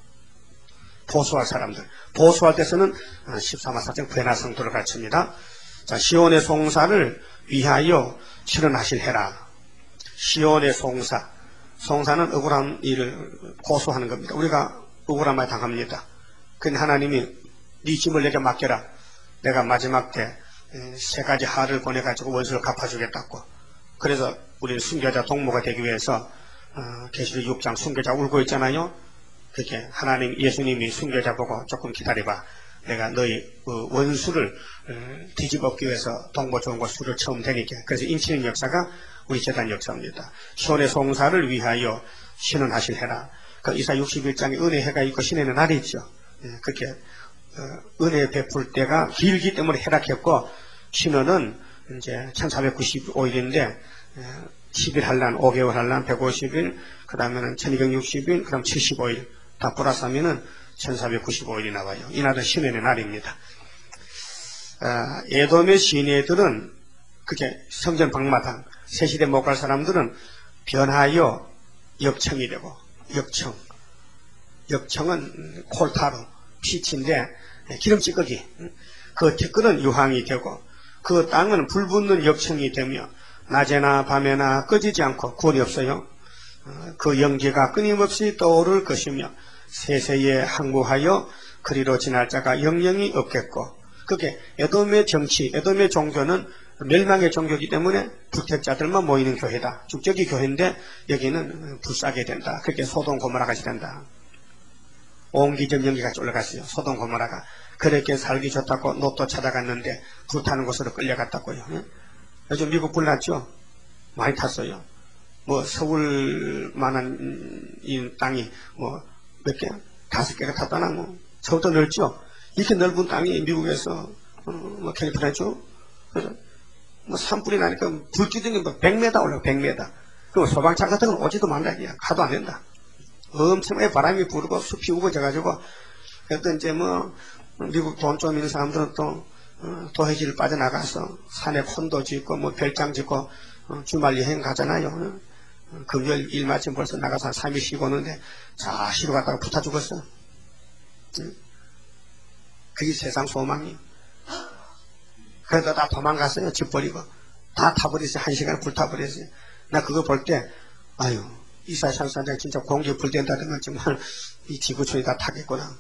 보수할 사람들. 보수할 때서는 14만 4천 베나 성도를 갖춥니다. 자, 시온의 송사를 위하여 실현하실 해라. 시온의 송사. 송사는 억울한 일을 고소하는 겁니다. 우리가 억울한 말 당합니다. 근데 하나님이 네 짐을 내게 맡겨라. 내가 마지막 때 세 가지 하를 보내가지고 원수를 갚아주겠다고. 그래서 우리는 순교자 동무가 되기 위해서 계시록 6장 순교자 울고 있잖아요. 그렇게 하나님 예수님이 순교자 보고 조금 기다려봐. 내가 너희 원수를 뒤집어엎기 위해서 동무 좋은 곳 술을 처음 대니까. 그래서 인치는 역사가 우리 재단 역사입니다. 시온의 송사를 위하여 신원하실 해라. 그 이사 61장에 은혜 해가 있고 신에는 날이 있죠. 그렇게 은혜 베풀 때가 길기 때문에 해락했고 신원은 이제 1495일인데 10일 한란, 5개월 한란, 150일, 그 다음에는 1260일, 그 다음 75일 다 플러스 하면은 1495일이 나와요. 이날은 신원의 날입니다. 에돔의 시내들은 그게 성전 방마당 새시대 못 갈 사람들은 변하여 역청이 되고 역청은 콜타로 피치인데 기름찌꺼기 그 티끌은 유황이 되고 그 땅은 불붙는 역청이 되며 낮에나 밤에나 꺼지지 않고 구원이 없어요. 그 연기가 끊임없이 떠오를 것이며 세세에 항구하여 그리로 지날 자가 영영이 없겠고 그게 에돔의 정치, 에돔의 종교는 멸망의 종교이기 때문에 불택자들만 모이는 교회다. 축적이 교회인데 여기는 불사게 된다. 그렇게 소돔 고모라 같이 된다. 옹기적 연기가 올라갔어요. 소돔 고모라가 그렇게 살기 좋다고 롯도 찾아갔는데 불타는 곳으로 끌려갔다고요. 요즘 미국 불났죠? 많이 탔어요. 뭐 서울만한 이 땅이 뭐 몇 개? 5개가 탔다나 뭐 서울도 넓죠? 이렇게 넓은 땅이 미국에서 뭐 캘리포니아죠? 그래서 뭐 산불이 나니까 불 기둥이 뭐 100m 올라가 100m. 그럼 소방차 같은 건 오지도 말라기야. 가도 안 된다. 엄청나게 바람이 부르고 숲이 우거져가지고, 그래도 이제 뭐, 미국 돈 좀 있는 사람들은 또, 도해지를 빠져나가서 산에 콘도 짓고, 뭐 별장 짓고, 주말 여행 가잖아요. 금요일 일 마침 벌써 나가서 한 3일 쉬고 오는데, 자, 쉬러 갔다가 붙어 죽었어. 그게 세상 소망이에요. 그래도 다 도망갔어요. 집 버리고. 다 타버렸어요. 1시간에 불타버렸어요. 나 그거 볼 때, 아유, 이사산산장 진짜 공기 불된다더만 정말 이 지구촌이 다 타겠구나.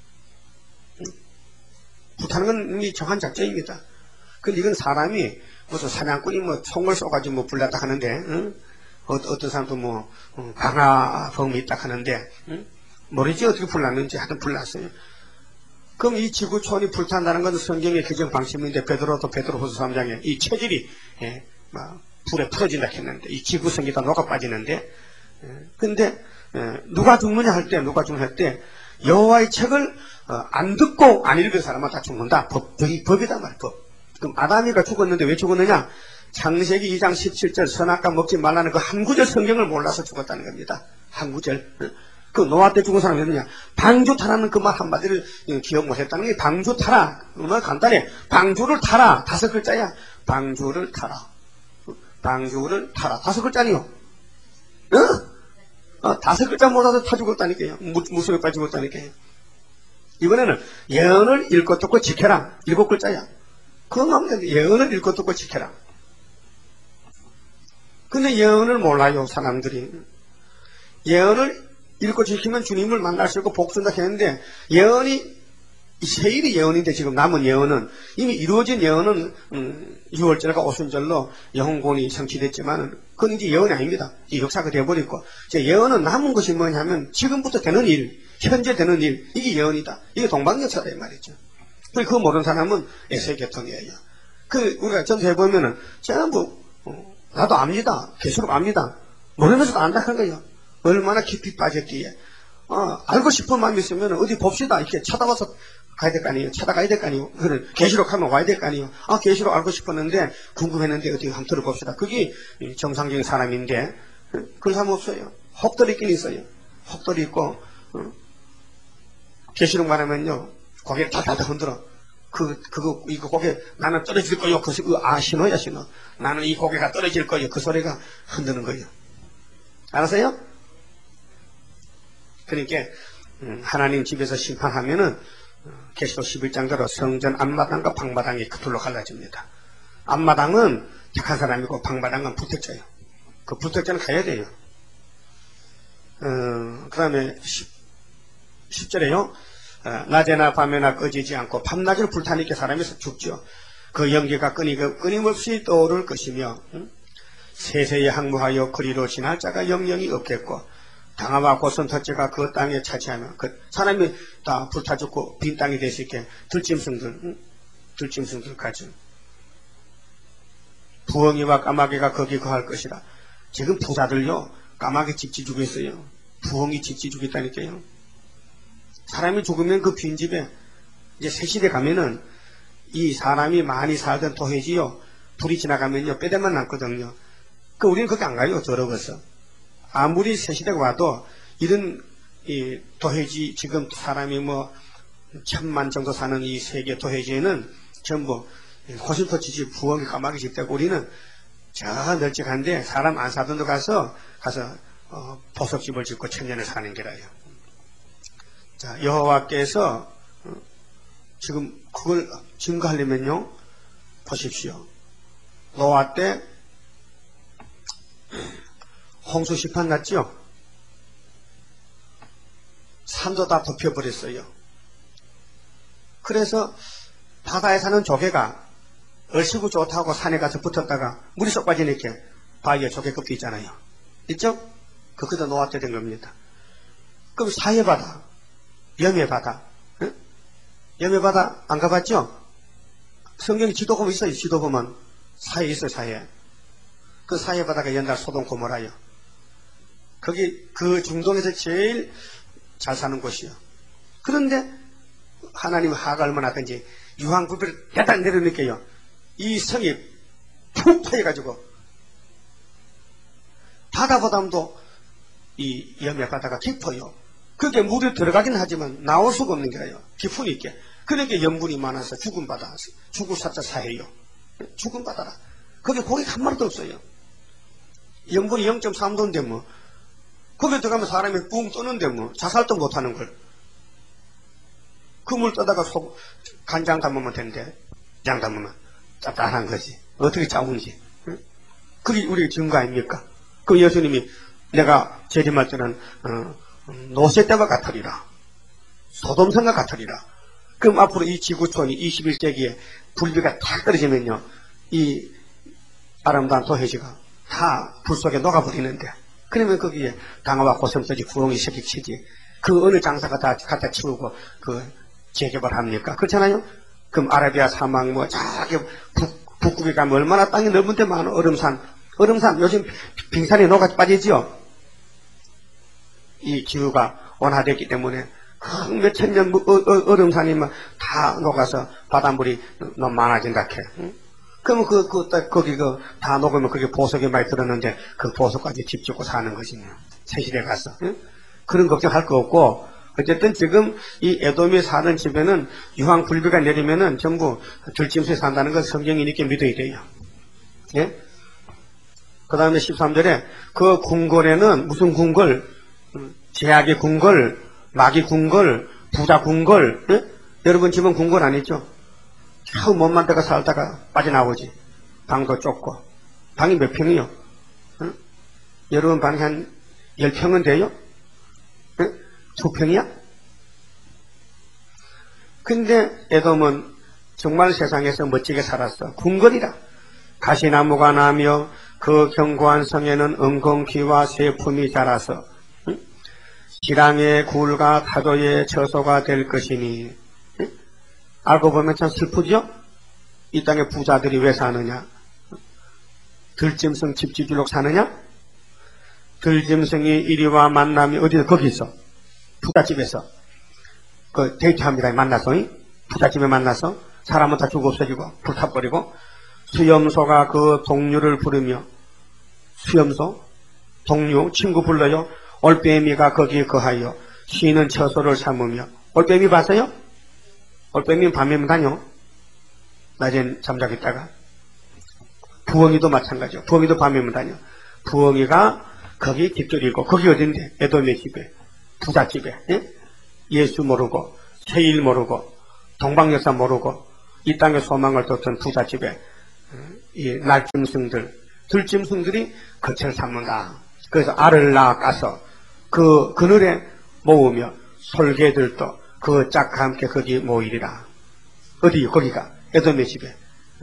불타는 건 이미 정한 작전입니다. 근데 이건 사람이 무슨 사냥꾼이 뭐 총을 쏘가지고 뭐 불났다 하는데, 응? 어떤 사람도 뭐, 방화범이 있다 하는데, 응? 모르지 어떻게 불났는지 하여튼 불났어요. 그럼 이 지구촌이 불탄다는 건 성경의 규정 방침인데, 베드로후서 3장에 이 체질이, 막 불에 풀어진다 했는데, 이 지구성이 다 녹아 빠지는데, 근데, 누가 죽느냐 할 때, 여호와의 책을 안 듣고 안 읽은 사람은 다 죽는다. 법이다 말 법. 그럼 아담이가 죽었는데 왜 죽었느냐? 창세기 2장 17절 선악과 먹지 말라는 그 한 구절 성경을 몰라서 죽었다는 겁니다. 한 구절. 그 노아 때 죽은 사람이 누구냐? 방주 타라는 그 말 한마디를 기억 못했다는 게 방주 타라. 얼마나 간단해. 방주를 타라. 5글자야. 방주를 타라. 방주를 타라. 5글자니요. 응? 5글자 몰라서 타 죽었다니까요. 무속에 빠져 죽었다니까요. 이번에는 예언을 읽고 듣고 지켜라. 7글자야. 그건 하면 되는데 예언을 읽고 듣고 지켜라. 근데 예언을 몰라요, 사람들이. 예언을 읽고 지키면 주님을 만날 수 있고 복순다 했는데, 예언이 세일이 예언인데 지금 남은 예언은 이미 이루어진 예언은 6월절과 오순절로 영혼권이 성취됐지만 그건 이제 예언이 아닙니다. 이 역사가 되어버리고 이제 예언은 남은 것이 뭐냐면 지금부터 되는 일, 현재 되는 일, 이게 예언이다. 이게 동방역사다 이 말이죠. 그거 모르는 사람은 에세계통이에요. 우리가 전도해보면은 전부 나도 압니다. 계시록 압니다. 모르면서도 안다 하는 거예요. 얼마나 깊이 빠졌기에. 알고 싶은 마음이 있으면 어디 봅시다. 이렇게 찾아와서 가야 될 거 아니에요. 찾아가야 될 거 아니에요. 계시록 하면 와야 될 거 아니에요. 계시록 알고 싶었는데 궁금했는데 어디 한번 들어봅시다. 그게 정상적인 사람인데 그런 사람 없어요. 혹들이 있긴 있어요. 혹들이 있고 계시록 말하면요 고개를 달달달 흔들어. 이거 고개 나는 떨어질 거요. 신호야 신호. 나는 이 고개가 떨어질 거요. 그 소리가 흔드는 거예요. 알았어요? 그러니까 하나님 집에서 심판하면은 계시록 11장대로 성전 앞마당과 방마당이 그 둘로 갈라집니다. 앞마당은 착한 사람이고 방마당은 불택자예요. 그 불택자는 가야 돼요. 그 다음에 10절에요. 낮에나 밤에나 꺼지지 않고 밤낮을 불타니까 사람이 죽죠. 그 연기가 끊임없이 떠오를 것이며 세세에 항무하여 그리로 지날 자가 영영이 없겠고 당하와 고선 터치가 그 땅에 차지하면 그 사람이 다 불타 죽고 빈 땅이 될 수 있게 들짐승들 가진 부엉이와 까마귀가 거기 거할 것이라. 지금 부자들요 까마귀 집지주고 있어요. 부엉이 집지주고 있다니까요. 사람이 죽으면 그 빈집에 이제 새시대 가면은 이 사람이 많이 살던 도해지요 불이 지나가면요 뼈대만 남거든요. 우리는 거기 안 가요. 더러워서. 아무리 새시대가 와도 이런 이 도해지 지금 사람이 뭐 1000만 정도 사는 이 세계 도해지에는 전부 호신토치집 부엉이 까마귀 집되고 우리는 저 널찍한데 사람 안 사던 데 가서 보석집을 짓고 천년을 사는 게라요. 자, 여호와께서 지금 그걸 증거하려면요 보십시오. 노아 때 홍수 시판 났죠? 산도 다 덮여버렸어요. 그래서 바다에 사는 조개가 얼씨구 좋다고 산에 가서 붙었다가 물이 쏙 빠지니까 바위에 조개껍질 있잖아요. 있죠? 그거도 노아 때 된 겁니다. 그럼 사해바다, 염해바다, 응? 염해바다 안 가봤죠? 성경에 지도 보면 있어요. 지도 보면 사해 있어요. 사해. 그 사해바다가 옛날 소돔 고모라요. 거기 그 중동에서 제일 잘 사는 곳이요. 그런데 하나님 화가 얼마나 났던지 유황불배를 대단 내려놓을게요. 이 성이 푹 파여가지고 바다보다도 이 염의 바다가 깊어요. 그게 물에 들어가긴 하지만 나올 수가 없는 거예요. 깊으니까. 그러니까 염분이 많아서 죽은 바다, 죽을 사자 사해요. 죽은 바다라. 거기 고기가 한 마리도 없어요. 염분이 0.3도인데 뭐, 거기 들어가면 사람이 붕 뜨는데 뭐, 자살도 못하는 걸. 그 물 떠다가 간장 담으면 되는데, 장 담으면 짭짤한 거지. 어떻게 짜운지. 응? 그게 우리의 증거 아닙니까? 그 예수님이 내가 재림할 때는, 노새 때와 같으리라. 소돔성과 같으리라. 그럼 앞으로 이 지구촌이 21세기에 불비가 탁 떨어지면요, 이 아름다운 도해지가 다 불 속에 녹아버리는데, 그러면 거기에 강화와 고슴도치 구렁이 새끼치지. 그 어느 장사가 다 갖다 치우고 그 재개발합니까? 그렇잖아요? 그럼 아라비아 사막 뭐 저기 북극에 가면 얼마나 땅이 넓은데 많은 얼음산 요즘 빙산이 녹아 빠지지요? 이 기후가 온화됐기 때문에 몇천 년 얼음산이 다 녹아서 바닷물이 너무 많아진다 캐. 응? 그러면 거기 다 녹으면 그게 보석이 많이 들었는데 그 보석까지 집 짓고 사는 거지 뭐. 세실에 가서. 응? 그런 걱정할 거 없고, 어쨌든 지금 이 에돔이 사는 집에는 유황 불비가 내리면은 전부 들짐승이 산다는 걸 성경이 이렇게 믿어야 돼요. 예? 그 다음에 13절에 그 궁궐에는 무슨 궁궐? 제약의 궁궐, 마귀 궁궐, 부자 궁궐, 예? 여러분 집은 궁궐 아니죠? 겨우 몸만 데가 살다가 빠져나오지. 방도 좁고. 방이 몇 평이요? 예? 여러분 방이 한 10평은 돼요? 예? 2평이야? 근데 에돔은 정말 세상에서 멋지게 살았어. 궁궐이라. 가시나무가 나며 그 견고한 성에는 은공귀와 새품이 자라서 지랑의 굴과 타조의 처소가 될 것이니. 알고 보면 참 슬프죠? 이 땅에 부자들이 왜 사느냐? 들짐승 집지주로 사느냐? 들짐승이 이리와 만남이 어디서? 거기 있어. 부잣집에서. 그 데이트합니다. 만나서. 부잣집에 만나서 사람은 다 죽어 없어지고 불타버리고 수염소가 그 동류를 부르며 수염소? 동류? 친구 불러요. 올빼미가 거기에 거하여 쉬는 처소를 삼으며. 올빼미 봤어요? 올빼미는 밤에만 다녀. 낮엔 잠자고 있다가. 부엉이도 마찬가지요. 부엉이도 밤에만 다녀. 부엉이가 거기 뒷뜰이고, 거기 어딘데? 에돔의 집에, 부잣집에. 예? 예수 모르고, 세일 모르고, 동방역사 모르고, 이 땅에 소망을 뒀던 부잣집에 이 날짐승들, 들짐승들이 거처를 삼는다. 그래서 알을 낳아서 그 그늘에 모으며 솔개들도 그 짝과 함께 거기 모이리라. 어디? 거기가 에돔의 집에.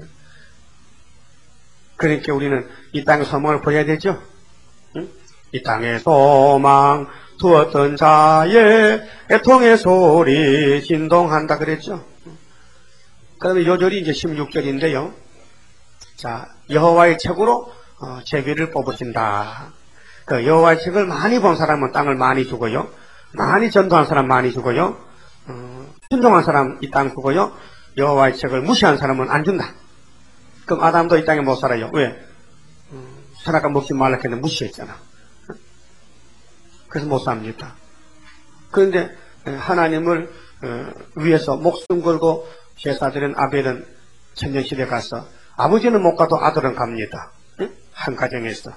그러니까 우리는 이 땅의 소망을 버려야 되죠. 응? 이 땅의 소망 두었던 자의 애통의 소리 진동한다 그랬죠. 그다음에 요절이 이제 16절인데요. 자, 여호와의 책으로 제비를 뽑으신다. 그 여호와의 책을 많이 본 사람은 땅을 많이 주고요. 많이 전도한 사람 많이 주고요. 순종한 사람 이 땅 주고요. 여호와의 책을 무시한 사람은 안 준다. 그럼 아담도 이 땅에 못 살아요. 왜? 선악과 먹지 말라 했는데 무시했잖아. 그래서 못 삽니다. 그런데 하나님을 위해서 목숨 걸고 제사드린 아벨은 천년시대 가서 아버지는 못 가도 아들은 갑니다. 한 가정에서.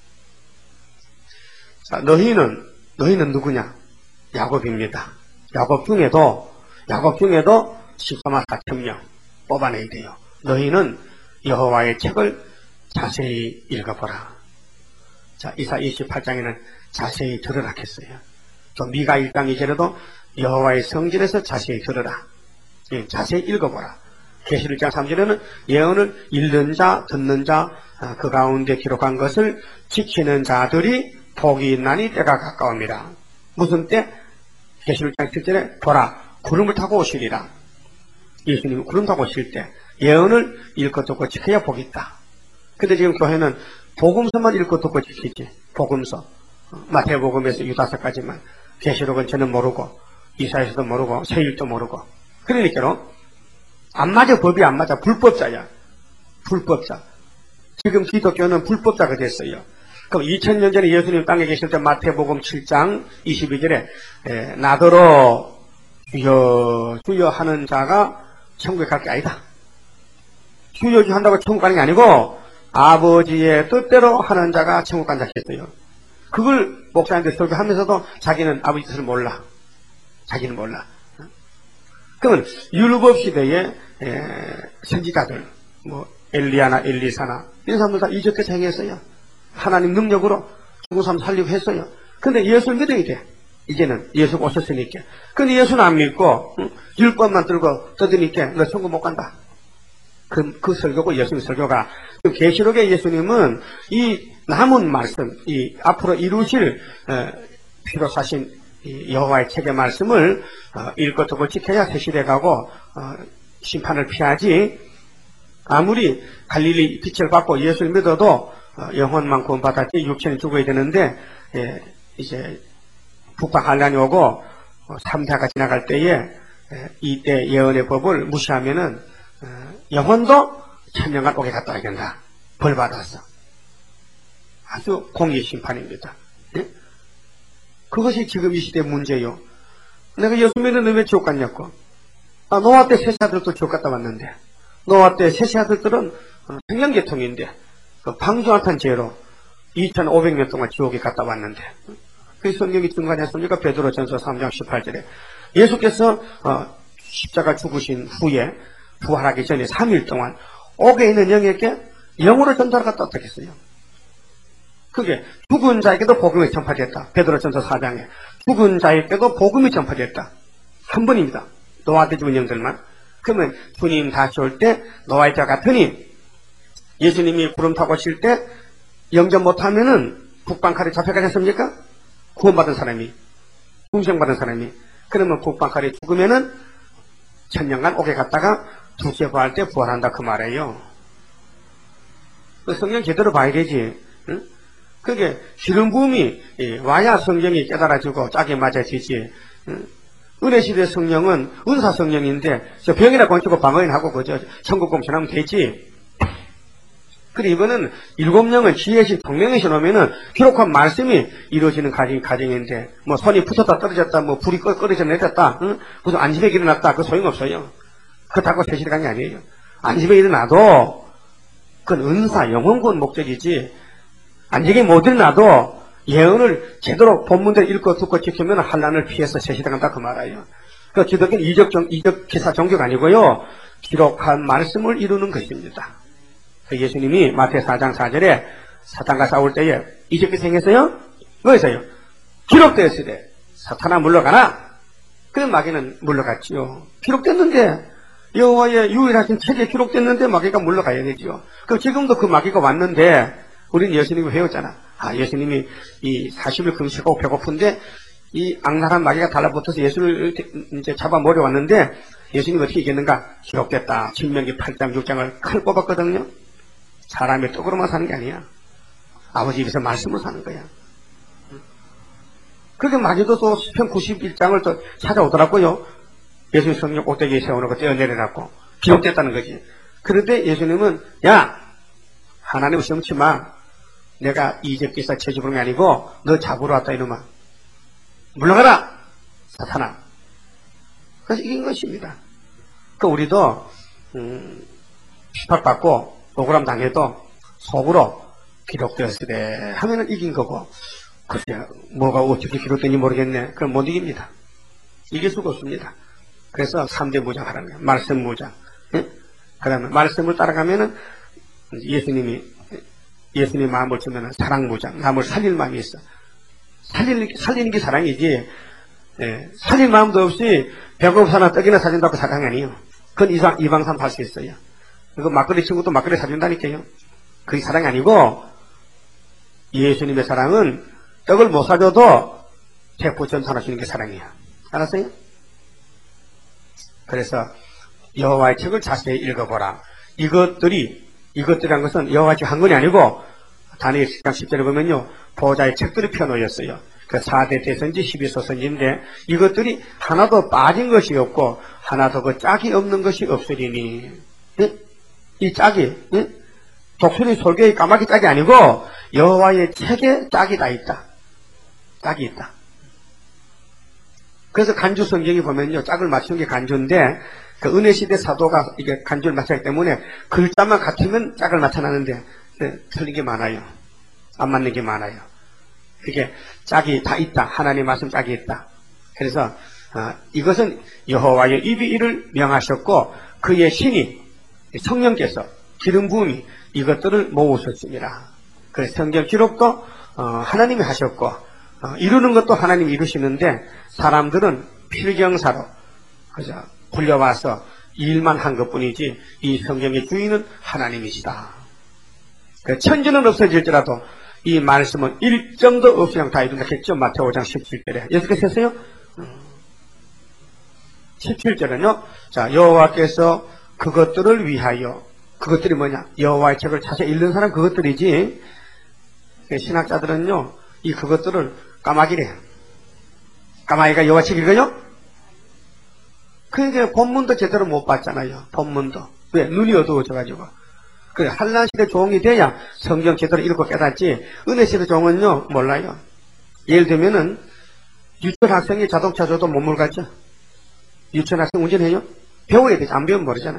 자, 너희는 누구냐? 야곱입니다. 야곱 중에도 14만 4천 명 뽑아내야 돼요. 너희는 여호와의 책을 자세히 읽어보라. 자, 이사 28장에는 자세히 들으라 했어요. 또 미가 1장 2절에도 여호와의 성전에서 자세히 들으라. 예, 자세히 읽어보라. 계시록 1장 3절에는 예언을 읽는 자, 듣는 자, 그 가운데 기록한 것을 지키는 자들이 복이 있나니 때가 가까웁니다. 무슨 때? 계시록 1장 7절에 보라, 구름을 타고 오시리라. 예수님이 구름 타고 오실 때 예언을 읽고 듣고 지켜야 복이 있다. 근데 지금 교회는 복음서만 읽고 듣고 지키지. 복음서. 마태복음에서 유다서까지만. 계시록은 저는 모르고, 이사야서도 모르고, 세일도 모르고. 그러니까로 안 맞아. 법이 안 맞아. 불법자야. 불법자. 지금 기독교는 불법자가 됐어요. 그럼 2000년 전에 예수님 땅에 계실 때 마태복음 7장 22절에 나더러 주여 주여 하는 자가 천국에 갈 게 아니다. 주여 주여 한다고 천국 가는 게 아니고 아버지의 뜻대로 하는 자가 천국 간다 했어요. 그걸 목사님들 설교하면서도 자기는 아버지 뜻을 몰라. 자기는 몰라. 그러면 율법 시대에 선지자들 뭐 엘리야나 엘리사나 이런 사람들 다 이적해서 행했어요. 하나님 능력으로 죽은 사람 살리고 했어요. 근데 예수를 믿어야 돼. 이제는 예수가 오셨으니까. 근데 예수는 안 믿고 율법만 들고 떠드니까 너 천국 못 간다. 그 설교고 예수님 설교가 계시록의 예수님은 이 남은 말씀, 이 앞으로 이루실 피로 사신 여호와의 책의 말씀을 읽고 듣고 지켜야 새 시대 가고 심판을 피하지. 아무리 갈릴리 빛을 받고 예수를 믿어도 영혼만 구원받았지 육체는 죽어야 되는데 이제 북방 환란이 오고 3대가 지나갈 때에 이때 예언의 법을 무시하면은 영혼도 천년간 오게 갔다 와야 된다. 벌 받았어. 아주 공의 심판입니다. 예? 그것이 지금 이 시대의 문제요. 내가 예수 믿는 왜 지옥 갔냐고. 노아 때 셋째 아들도 지옥 갔다 왔는데 노아 때 셋째 아들들은 생명계통인데 그 방주한탄 죄로 2500년 동안 지옥에 갔다 왔는데 그 성경이 증거하셨습니까? 베드로전서 3장 18절에 예수께서 십자가 죽으신 후에 부활하기 전에 3일 동안 옥에 있는 영에게 영으로 전달을 갔다 왔다 했어요. 그게 죽은 자에게도 복음이 전파됐다. 베드로전서 4장에 죽은 자에게도 복음이 전파됐다. 한 번입니다. 노아 때 죽은 영들만. 그러면 주님 다시 올 때 노아의 자 같으니 예수님이 구름 타고 오실 때 영접 못하면은 국방칼에 잡혀가지 않습니까? 구원받은 사람이, 중생받은 사람이. 그러면 국방칼에 죽으면은 천년간 옥에 갔다가 두째 부활 때 부활한다 그 말이에요. 그 성경 제대로 봐야 되지. 응? 그게 기름 부음이 와야 성경이 깨달아지고 짝이 맞아지지. 응? 은혜시대 성령은 은사 성령인데 저 병이나 고치고 방언하고 그저 천국 공천하면 되지. 그래 이거는 일곱 영을 지혜신 동명이신 오면은 기록한 말씀이 이루어지는 가정인데 뭐 손이 붙었다 떨어졌다 뭐 불이 꺼져져 내렸다 응? 무슨 안집에 일어났다 그 소용없어요. 그렇다고 세실이 간 게 아니에요. 안집에 일어나도 그건 은사 영혼구원 목적이지 안집에 못 일어나도 예언을 제대로 본문대로 읽고 듣고 지키면 환난을 피해서 세실이 간다 그 말이에요. 그 기독교는 이적 기사 종교가 아니고요. 기록한 말씀을 이루는 것입니다. 예수님이 마태 4장 4절에 사탄과 싸울 때에 이적이 생겼어요? 뭐였어요? 기록되었으되 사탄아 물러가라. 그래 마귀는 물러갔지요. 기록됐는데 여호와의 유일하신 책에 기록됐는데 마귀가 물러가야 되지요. 그럼 지금도 그 마귀가 왔는데 우리는 예수님을 배웠잖아. 예수님이 이 40일 금식하고 배고픈데 이 악랄한 마귀가 달라붙어서 예수를 이제 잡아 몰아왔는데 예수님이 어떻게 이겼는가? 기록됐다. 신명기 8장 6장을 칼 뽑았거든요. 사람의 떡으로만 사는 게 아니야. 아버지 입에서 말씀으로 사는 거야. 그렇게 마귀도 또 시편 91장을 또 찾아오더라고요. 예수님 성령 꼭대기에 세워놓고 떼어내려놨고 기록됐다는 거지. 그런데 예수님은 야 하나님 시험치 마. 내가 이적기사 채집으로 게 아니고 너 잡으러 왔다 이놈아. 물러가라 사탄아. 그래서 이긴 것입니다. 그 우리도 핍박받고 억울함 당해도 속으로 기록되었으되 하면은 이긴 거고 글쎄 뭐가 어떻게 기록된지 모르겠네. 그럼 못 이깁니다. 이길 수가 없습니다. 그래서 3대 무장 하라는 거예요. 말씀 무장. 응? 그 다음에 말씀을 따라가면은 예수님 마음을 주면은 사랑 무장. 남을 살릴 마음이 있어. 살리는 게 사랑이지. 살릴 마음도 없이 배고프사나 떡이나 사준다고 사랑이 아니에요. 그건 이방산 할 수 있어요. 이거 막걸리 친구도 막걸리 사준다니까요. 그게 사랑이 아니고 예수님의 사랑은 떡을 못 사줘도 태포 전사나 주는 게 사랑이야. 알았어요? 그래서 여호와의 책을 자세히 읽어보라. 이것들이란 것은 여호와의 책 한 권이 아니고 다니엘 10장 10절에 보면요. 보호자의 책들이 펴놓였어요. 그 4대 대선지 12소선지인데 이것들이 하나도 빠진 것이 없고 하나도 그 짝이 없는 것이 없으리니. 이 짝이 독수리 솔개의 까마귀 짝이 아니고 여호와의 책에 짝이 다 있다. 짝이 있다. 그래서 간주 성경이 보면요, 짝을 맞추는 게 간주인데 그 은혜시대 사도가 이게 간주를 맞추기 때문에 글자만 같으면 짝을 나타나는데 틀린 게 많아요. 안 맞는 게 많아요. 이게 짝이 다 있다. 하나님 말씀 짝이 있다. 그래서 이것은 여호와의 입이 이를 명하셨고 그의 신이 성령께서 기름 부음이 이것들을 모으셨습니다. 그래서 성경 기록도 하나님이 하셨고 이루는 것도 하나님이 이루시는데 사람들은 필경사로 그죠? 불려와서 일만 한 것뿐이지 이 성경의 주인은 하나님이시다. 천지는 없어질지라도 이 말씀은 일정도 없이 그냥 다 이룬다 했죠. 마태오 5장 17절에. 여섯 개 셌어요? 17절은요. 자, 여호와께서 그것들을 위하여, 그것들이 뭐냐? 여호와의 책을 자세히 읽는 사람 그것들이지. 신학자들은요, 이 그것들을 까마귀래. 까마귀가 여호와 책 읽어요? 그러니까 본문도 제대로 못 봤잖아요. 본문도. 왜? 눈이 어두워져가지고. 그래, 한란시대 종이 돼야 성경 제대로 읽고 깨닫지, 은혜시대 종은요, 몰라요. 예를 들면은, 유치원 학생이 자동차 줘도 못 몰갔죠? 유치원 학생 운전해요? 배워야 되지. 안 배우면 모르잖아.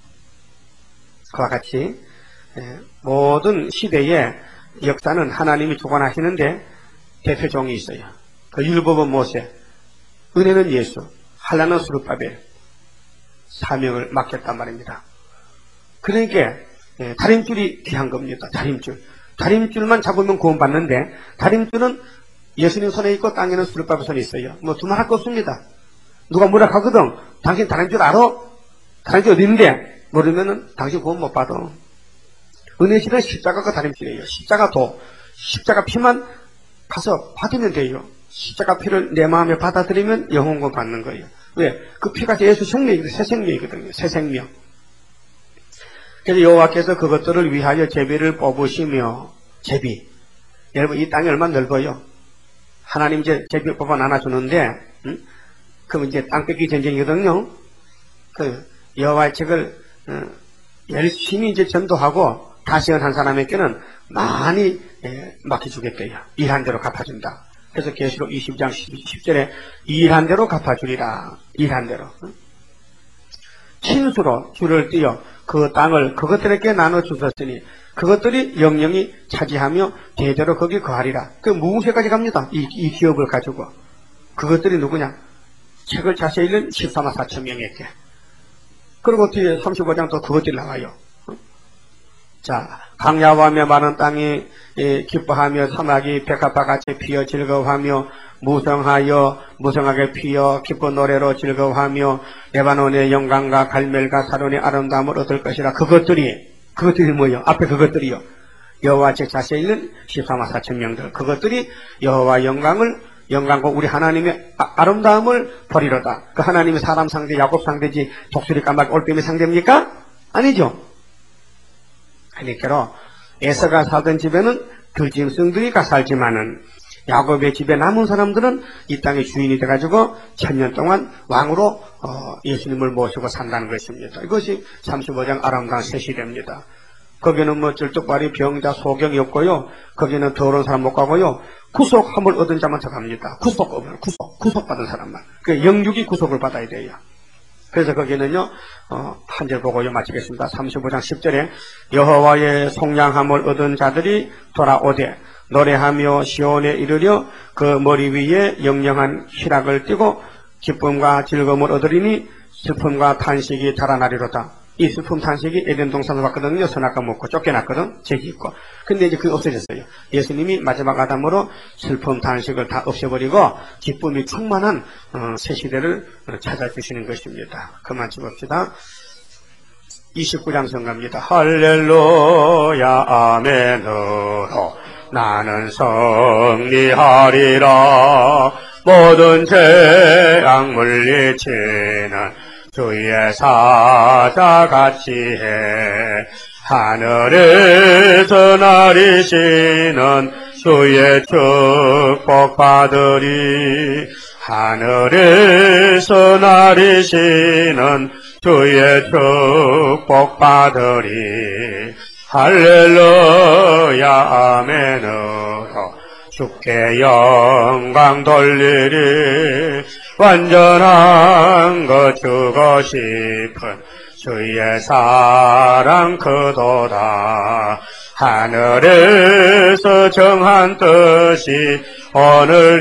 그와 같이, 모든 시대의 역사는 하나님이 주관하시는데, 대표 종이 있어요. 그 율법은 모세, 은혜는 예수, 한란은 스룹바벨, 사명을 맡겼단 말입니다. 그러니까, 다림줄이 귀한 겁니다. 다림줄. 다림줄만 잡으면 구원받는데 다림줄은 예수님 손에 있고 땅에는 스룹바벨 손에 있어요. 뭐 두말할 거 없습니다. 누가 뭐라 하거든. 당신 다림줄 알아? 다림줄 어디 있는데? 모르면은 당신 구원 못 받아. 은혜실은 십자가가 다림줄이에요. 십자가 피만 가서 받으면 돼요. 십자가 피를 내 마음에 받아들이면 영혼구원 받는 거예요. 왜? 그 피가 예수 생명이거든요. 새 생명이거든요. 새 생명. 그래서 여호와께서 그것들을 위하여 제비를 뽑으시며, 제비. 여러분, 이 땅이 얼마나 넓어요? 하나님 이제 제비 뽑아 나눠주는데, 그럼 이제 땅 뺏기 전쟁이거든요? 그, 여호와의 책을, 열심히 이제 전도하고, 다시언 한 사람에게는 많이, 맡겨주겠대요. 일한 대로 갚아준다. 그래서 계시록 20장 10절에 일한 대로 갚아주리라. 일한 대로. 친수로 줄을 띄어 그 땅을 그것들에게 나눠 주셨으니 그것들이 영영이 차지하며 대대로 거기 거하리라. 그 무궁세까지 갑니다. 이 기업을 가지고. 그것들이 누구냐? 책을 자세히 읽는 14만 4천 명에게. 그리고 뒤에 35장 또 그것들이 나와요. 자, 강야와며 많은 땅이 기뻐하며 사막이 백합과 같이 피어 즐거워하며 무성하게 피어 기쁜 노래로 즐거워하며 레바논의 영광과 갈멜과 사론의 아름다움을 얻을 것이라. 그것들이 뭐예요? 앞에 그것들이요. 여호와 책 자세히 읽는 14만 4천 명들. 그것들이 여호와 영광과 우리 하나님의 아름다움을 버리로다. 그 하나님의 사람 상대, 야곱 상대지 독수리 까마귀 올빼미 상대입니까? 아니죠. 그러니까 에서가 살던 집에는 들짐승들이 가 살지만은 야곱의 집에 남은 사람들은 이 땅의 주인이 돼가지고 1000년 동안 왕으로 예수님을 모시고 산다는 것입니다. 이것이 35장 아름다운 새 시대입니다. 거기는 뭐 절뚝발이 병자 소경이 없고요. 거기는 더러운 사람 못 가고요. 구속함을 얻은 자만 들어갑니다. 구속받은 사람만. 그 영육이 구속을 받아야 돼요. 그래서 거기는요, 한 절 보고요, 마치겠습니다. 35장 10절에 여호와의 속량함을 얻은 자들이 돌아오되 노래하며 시온에 이르려 그 머리 위에 영영한 희락을 띠고 기쁨과 즐거움을 얻으리니 슬픔과 탄식이 달아나리로다. 이 슬픔 탄식이 에덴 동산을 봤거든요. 선악과 먹고 쫓겨났거든. 죄기 있고. 근데 이제 그게 없어졌어요. 예수님이 마지막 아담으로 슬픔 탄식을 다 없애버리고 기쁨이 충만한 새 시대를 찾아주시는 것입니다. 그만 집읍시다. 29장 성가입니다. 할렐루야 아멘으로 나는 승리하리라. 모든 죄악 물리치는 주의 사자같이 해. 하늘에서 나리시는 주의 축복 받으리. 하늘에서 나리시는 주의 축복 받으리. 할렐루야 아멘으로 주께 영광 돌리리. 완전한 것 주고 싶은 주의 사랑 크도다. 하늘에서 정한 뜻이 오늘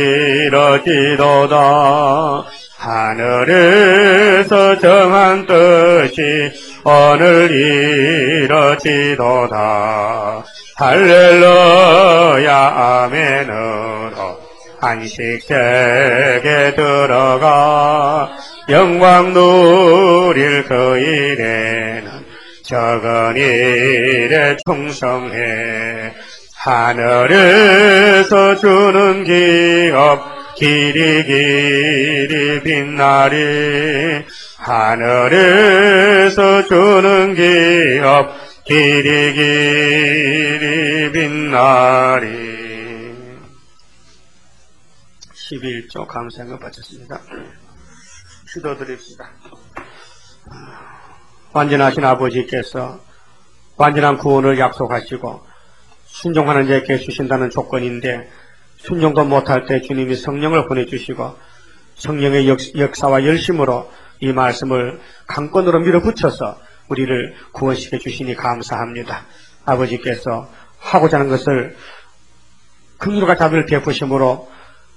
이뤄지도다. 하늘에서 정한 뜻이 오늘 이뤄지도다. 할렐루야 아멘으로 안식제에 들어가 영광 누릴 그 일에는 적은 일에 충성해. 하늘에서 주는 기업 길이 길이 빛나리. 하늘에서 주는 기업 길이 길이 빛나리. 11조 감사행을 바쳤습니다. 기도드립시다. 완전하신 아버지께서 완전한 구원을 약속하시고 순종하는 자에게 주신다는 조건인데 순종도 못할 때 주님이 성령을 보내주시고 성령의 역사와 열심으로 이 말씀을 강권으로 밀어붙여서 우리를 구원시켜 주시니 감사합니다. 아버지께서 하고자 하는 것을 긍휼과 자비를 베푸심으로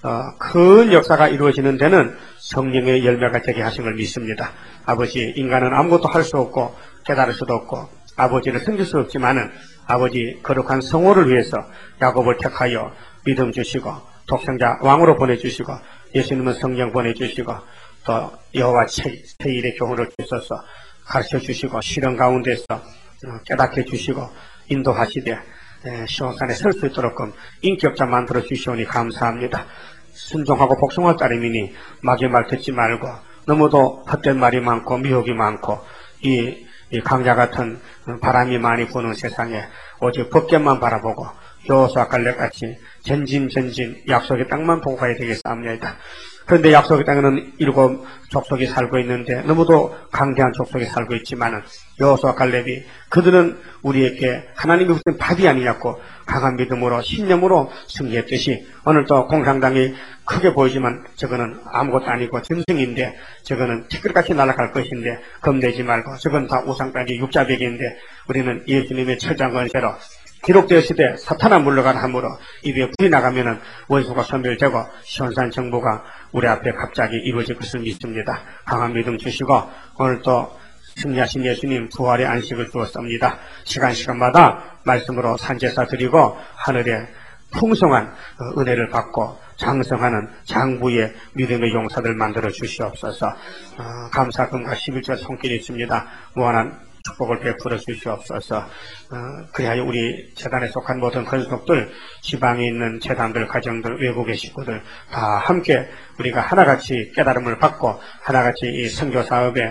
큰 역사가 이루어지는 데는 성령의 열매가 되게 하신 걸 믿습니다. 아버지, 인간은 아무것도 할 수 없고 깨달을 수도 없고 아버지를 섬길 수 없지만은 아버지 거룩한 성호를 위해서 야곱을 택하여 믿음 주시고 독생자 왕으로 보내주시고 예수님은 성령 보내주시고 또 여호와 제1의 교훈을 주셔서 가르쳐 주시고 실현 가운데서 깨닫게 주시고 인도하시되 시온산에 설 수 있도록끔 인격자 만들어 주시오니 감사합니다. 순종하고 복종할 따름이니 마귀의 말 듣지 말고 너무도 헛된 말이 많고 미혹이 많고 이 강자 같은 바람이 많이 부는 세상에 오직 법궤만 바라보고 여호수아 갈렙같이 전진 약속의 땅만 보고 가야 되겠사옵나이다. 그런데 약속의 땅에는 7 족속이 살고 있는데 너무도 강대한 족속이 살고 있지만은 여호수아 갈렙이 그들은 우리에게 하나님이 주신 밥이 아니냐고 강한 믿음으로 신념으로 승리했듯이 오늘도 공산당이 크게 보이지만 저거는 아무것도 아니고 짐승인데 저거는 티끌같이 날아갈 것인데 겁내지 말고 저건 다 우상단지 육자백인데 우리는 예수님의 철장건세로 기록되었으되 사탄아 물러가라 하므로 입에 불이 나가면은 원수가 소멸되고 시온산 정부가 우리 앞에 갑자기 이루어질 것을 믿습니다. 강한 믿음 주시고 오늘도 승리하신 예수님 부활의 안식을 주었습니다. 시간마다 말씀으로 산제사 드리고 하늘에 풍성한 은혜를 받고 장성하는 장부의 믿음의 용사들 만들어 주시옵소서. 감사금과 11조 손길이 있습니다. 무한한 축복을 베풀어 주시옵소서. 그리하여 우리 재단에 속한 모든 권속들, 지방에 있는 재단들, 가정들, 외국의 식구들 다 함께 우리가 하나같이 깨달음을 받고 하나같이 이 선교 사업에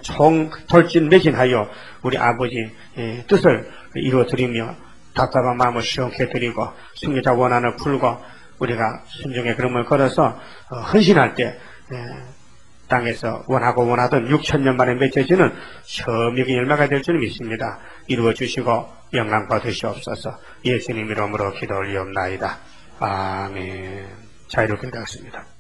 총돌진매진하여 우리 아버지 뜻을 이루어드리며 답답한 마음을 시원케 드리고 순교자 원한을 풀고 우리가 순종의 걸음을 걸어서 헌신할 때 땅에서 원하던 6,000년 만에 맺혀지는 셔미의 열매가 될 줄 믿습니다. 이루어 주시고 영광 받으시옵소서. 예수님 이름으로 기도 올리옵나이다. 아멘. 자유롭게 되었습니다.